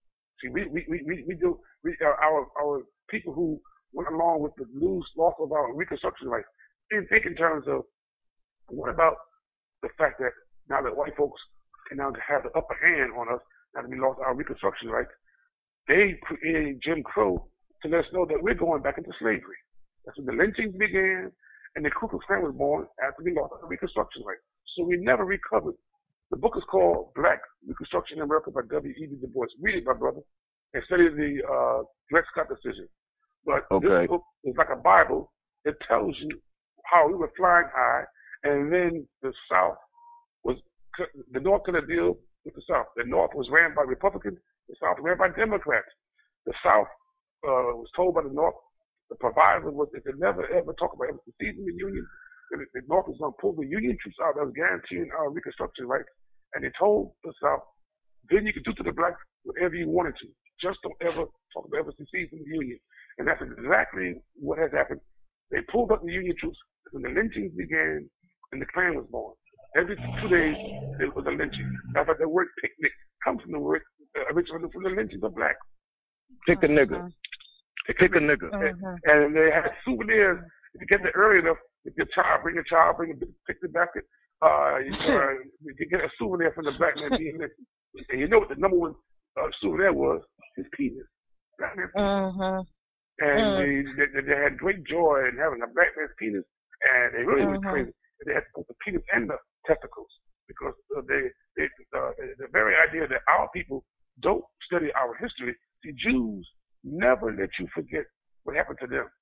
See, we we we we, we do we uh, our our people who went along with the loose loss of our Reconstruction rights didn't think in terms of what about the fact that now that white folks can now have the upper hand on us, now that we lost our Reconstruction rights, they created Jim Crow to let us know that we're going back into slavery. That's when the lynchings began, and the Ku Klux Klan was born after we lost our Reconstruction rights. So we never recovered. The book is called Black Reconstruction in America by W E B Du Bois. Read it, my brother, and study the uh, Dred Scott decision. But Okay. this book is like a Bible. It tells you how we were flying high, and then the South was, the North couldn't deal with the South. The North was ran by Republicans, the South was ran by Democrats. The South uh, was told by the North, the provider was that they never ever talk about ever seceding the Union. The, the North was going to pull the Union troops out that was guaranteeing our Reconstruction rights. And they told the South, then you could do to the blacks whatever you wanted to. Just don't ever talk about ever seceding from the Union. And that's exactly what has happened. They pulled up the Union troops when the lynchings began and the Klan was born. Every two days, there was a lynching. That's why the word picnic comes from the word, uh, originally from the lynchings of blacks. Pick a nigga. Pick, Pick a nigga. And, and they had souvenirs. If you get there early enough, if your child, bring a child, bring a picnic basket, uh, you, uh, you get a souvenir from the black man being lynching. And you know what the number one uh, souvenir was? His penis. Black man's penis. Mm-hmm. And Mm. they, they they had great joy in having a black man's penis, and they really Mhm. went crazy. They had both the penis and the testicles because uh, they, they uh, the very idea that our people don't study our history. See, Jews never let you forget what happened to them.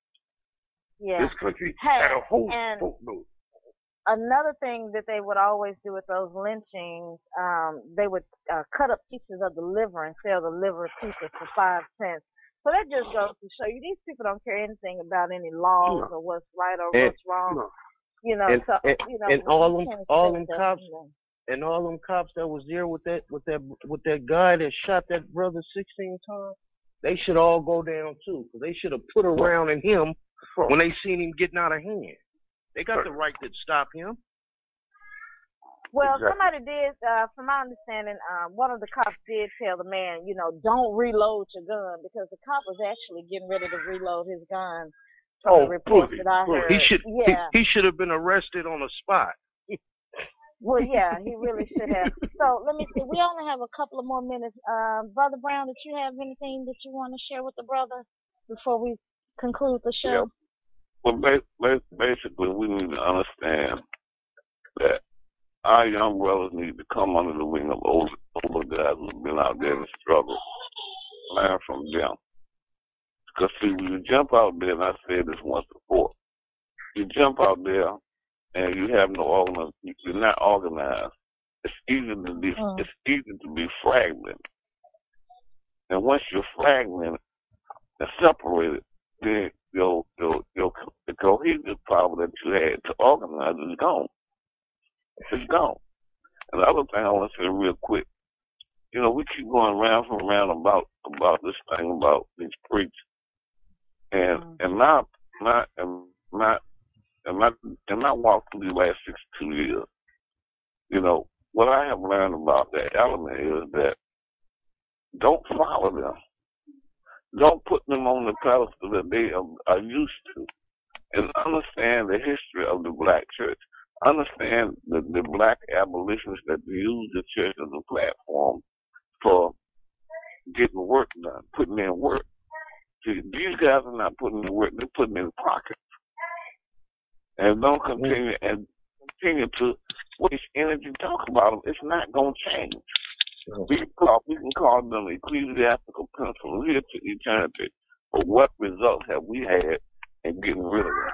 Yeah. This country Hey, had a whole and boatload. another thing that they would always do with those lynchings, um, they would uh, cut up pieces of the liver and sell the liver pieces for five cents. So that just goes to show you these people don't care anything about any laws No. or what's right or And- what's wrong. no. You know, and, so and, you know, and all you them can't all expect them that, cops you know. and all them cops that was there with that with that with that guy that shot that brother sixteen times, they should all go down too, because they should have put around in him when they seen him getting out of hand. They got the right to stop him. Well, Exactly. somebody did, uh, from my understanding, um, one of the cops did tell the man, you know, don't reload your gun, because the cop was actually getting ready to reload his gun. From Oh, the reports bully, that I bully. heard. He should yeah. he, he should have been arrested on the spot. Well, yeah, he really should have. So let me see. We only have a couple of more minutes. Um, Brother Brown, did you have anything that you want to share with the brother before we conclude the show? Well, ba- ba- basically, we need to understand that our young brothers need to come under the wing of older, older guys who've been out there in the struggle, learn from them. Because, see, when you jump out there, and I said this once before, you jump out there and you have no organization, you're not organized. It's easy to be, Mm. it's easy to be fragmented. And once you're fragmented and separated, then your, your, your, the cohesive power that you had to organize is gone. It's gone. And the other thing I want to say real quick, you know, we keep going round and round about about this thing about these preachers, and mm-hmm. and not not and not and not and not walk through the last sixty-two years. You know, what I have learned about that element is that don't follow them. Don't put them on the pedestal that they are, are used to, and understand the history of the black church. Understand the, the black abolitionists that use the church as a platform for getting work done, putting in work. See, these guys are not putting in work; they're putting in pockets, and don't continue and continue to waste energy talk about them. It's not going to change. We can call we can call them ecclesiastical principles here to eternity. But what results have we had in getting rid of them?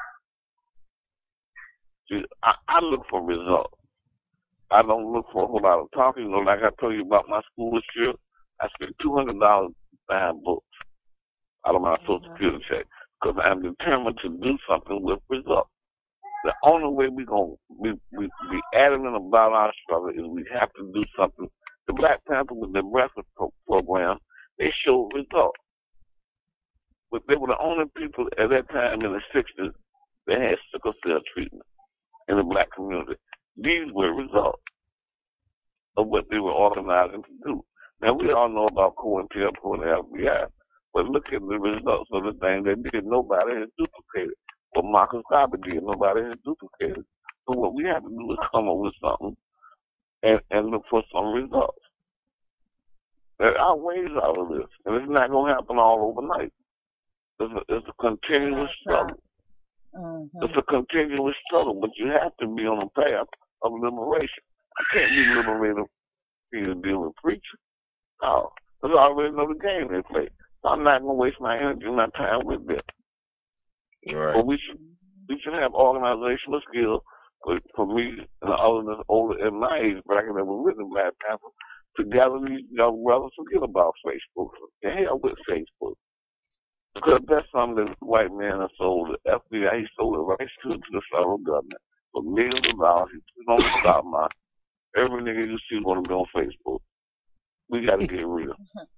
See, I, I look for results. I don't look for a whole lot of talking. You know, like I told you about my school this year, I spent two hundred dollars buying books out of my Social Security check because I'm determined to do something with results. The only way we're going to be, be, be adamant about our struggle is we have to do something. The Black Panther with the breakfast pro- program, they showed results. But they were the only people at that time in the sixties that had sickle cell treatment in the black community. These were results of what they were organizing to do. Now, we all know about COINTELPRO and the F B I, but look at the results of the thing they did. Nobody has duplicated. What Marcus Garvey did, nobody has duplicated. So what we have to do is come up with something and, and look for some results. There are ways out of this, and it's not going to happen all overnight. It's a, it's a continuous struggle. Mm-hmm. It's a continuous struggle, but you have to be on a path of liberation. I can't be liberated to deal with preaching. No, because I already know the game they play. So I'm not going to waste my energy and my time with them. Right. But we should, we should have organizational skills for, for me and the others that's older in my age bracket that were written Black Panther to gather these young brothers forget about Facebook. The hell with Facebook. Because that's something that the white man has sold. The F B I, he sold it right to, to the federal government for millions of dollars. He put on the stock market. Every nigga you see want to be on Facebook. We got to get real.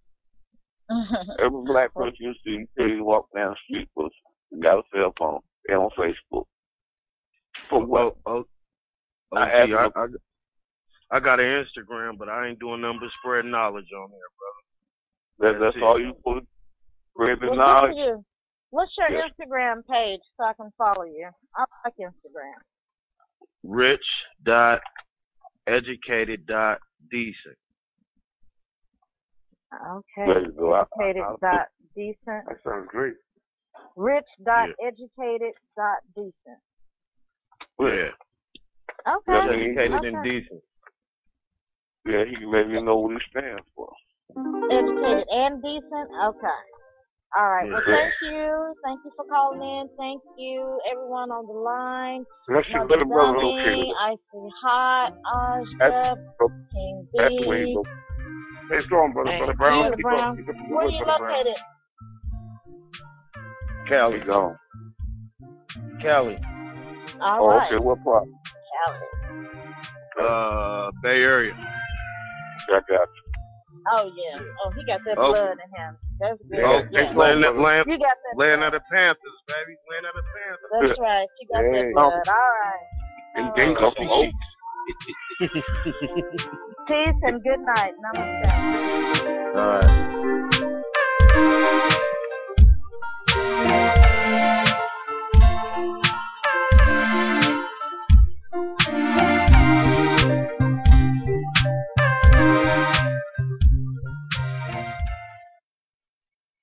Every black person you see, you walk down the street with, got a cell phone. They're on Facebook. For what? Oh, oh, I, I, I, I, I got an Instagram, but I ain't doing nothing but spreading knowledge on there, brother. That, that's, that's all you put. Spread the well, knowledge. You, what's your yes. Instagram page so I can follow you? I like Instagram. Rich dot educated dot decent. Okay. Educated dot decent. That sounds great. Rich dot educated dot decent. Yeah. Okay. Educated okay. and decent. Yeah, he can let me know what he stands for. Educated and decent? Okay. All right. Well, Yeah. thank you. Thank you for calling in. Thank you, everyone on the line. Let's see, Mother let him brother Dummy, okay with it. Icy Hot, Ashta, King B. That's the way you go. Hey, strong, brother. Brother Brown. Brother Keep Brown. up. Keep up the Where good you work, Brother Brown. located? Cali. Gone. Cali. All oh, right. okay. What part? Cali. Uh, Bay Area. I got you. Oh, yeah. Oh, he got that Oh. blood in him. That's good. Oh, Yeah. land, land, You got that land blood. of the Panthers, baby. Land of the Panthers. That's right. You got Hey. that blood. All right. And All then right. come from Oak. Peace and good night. Namaste. All right.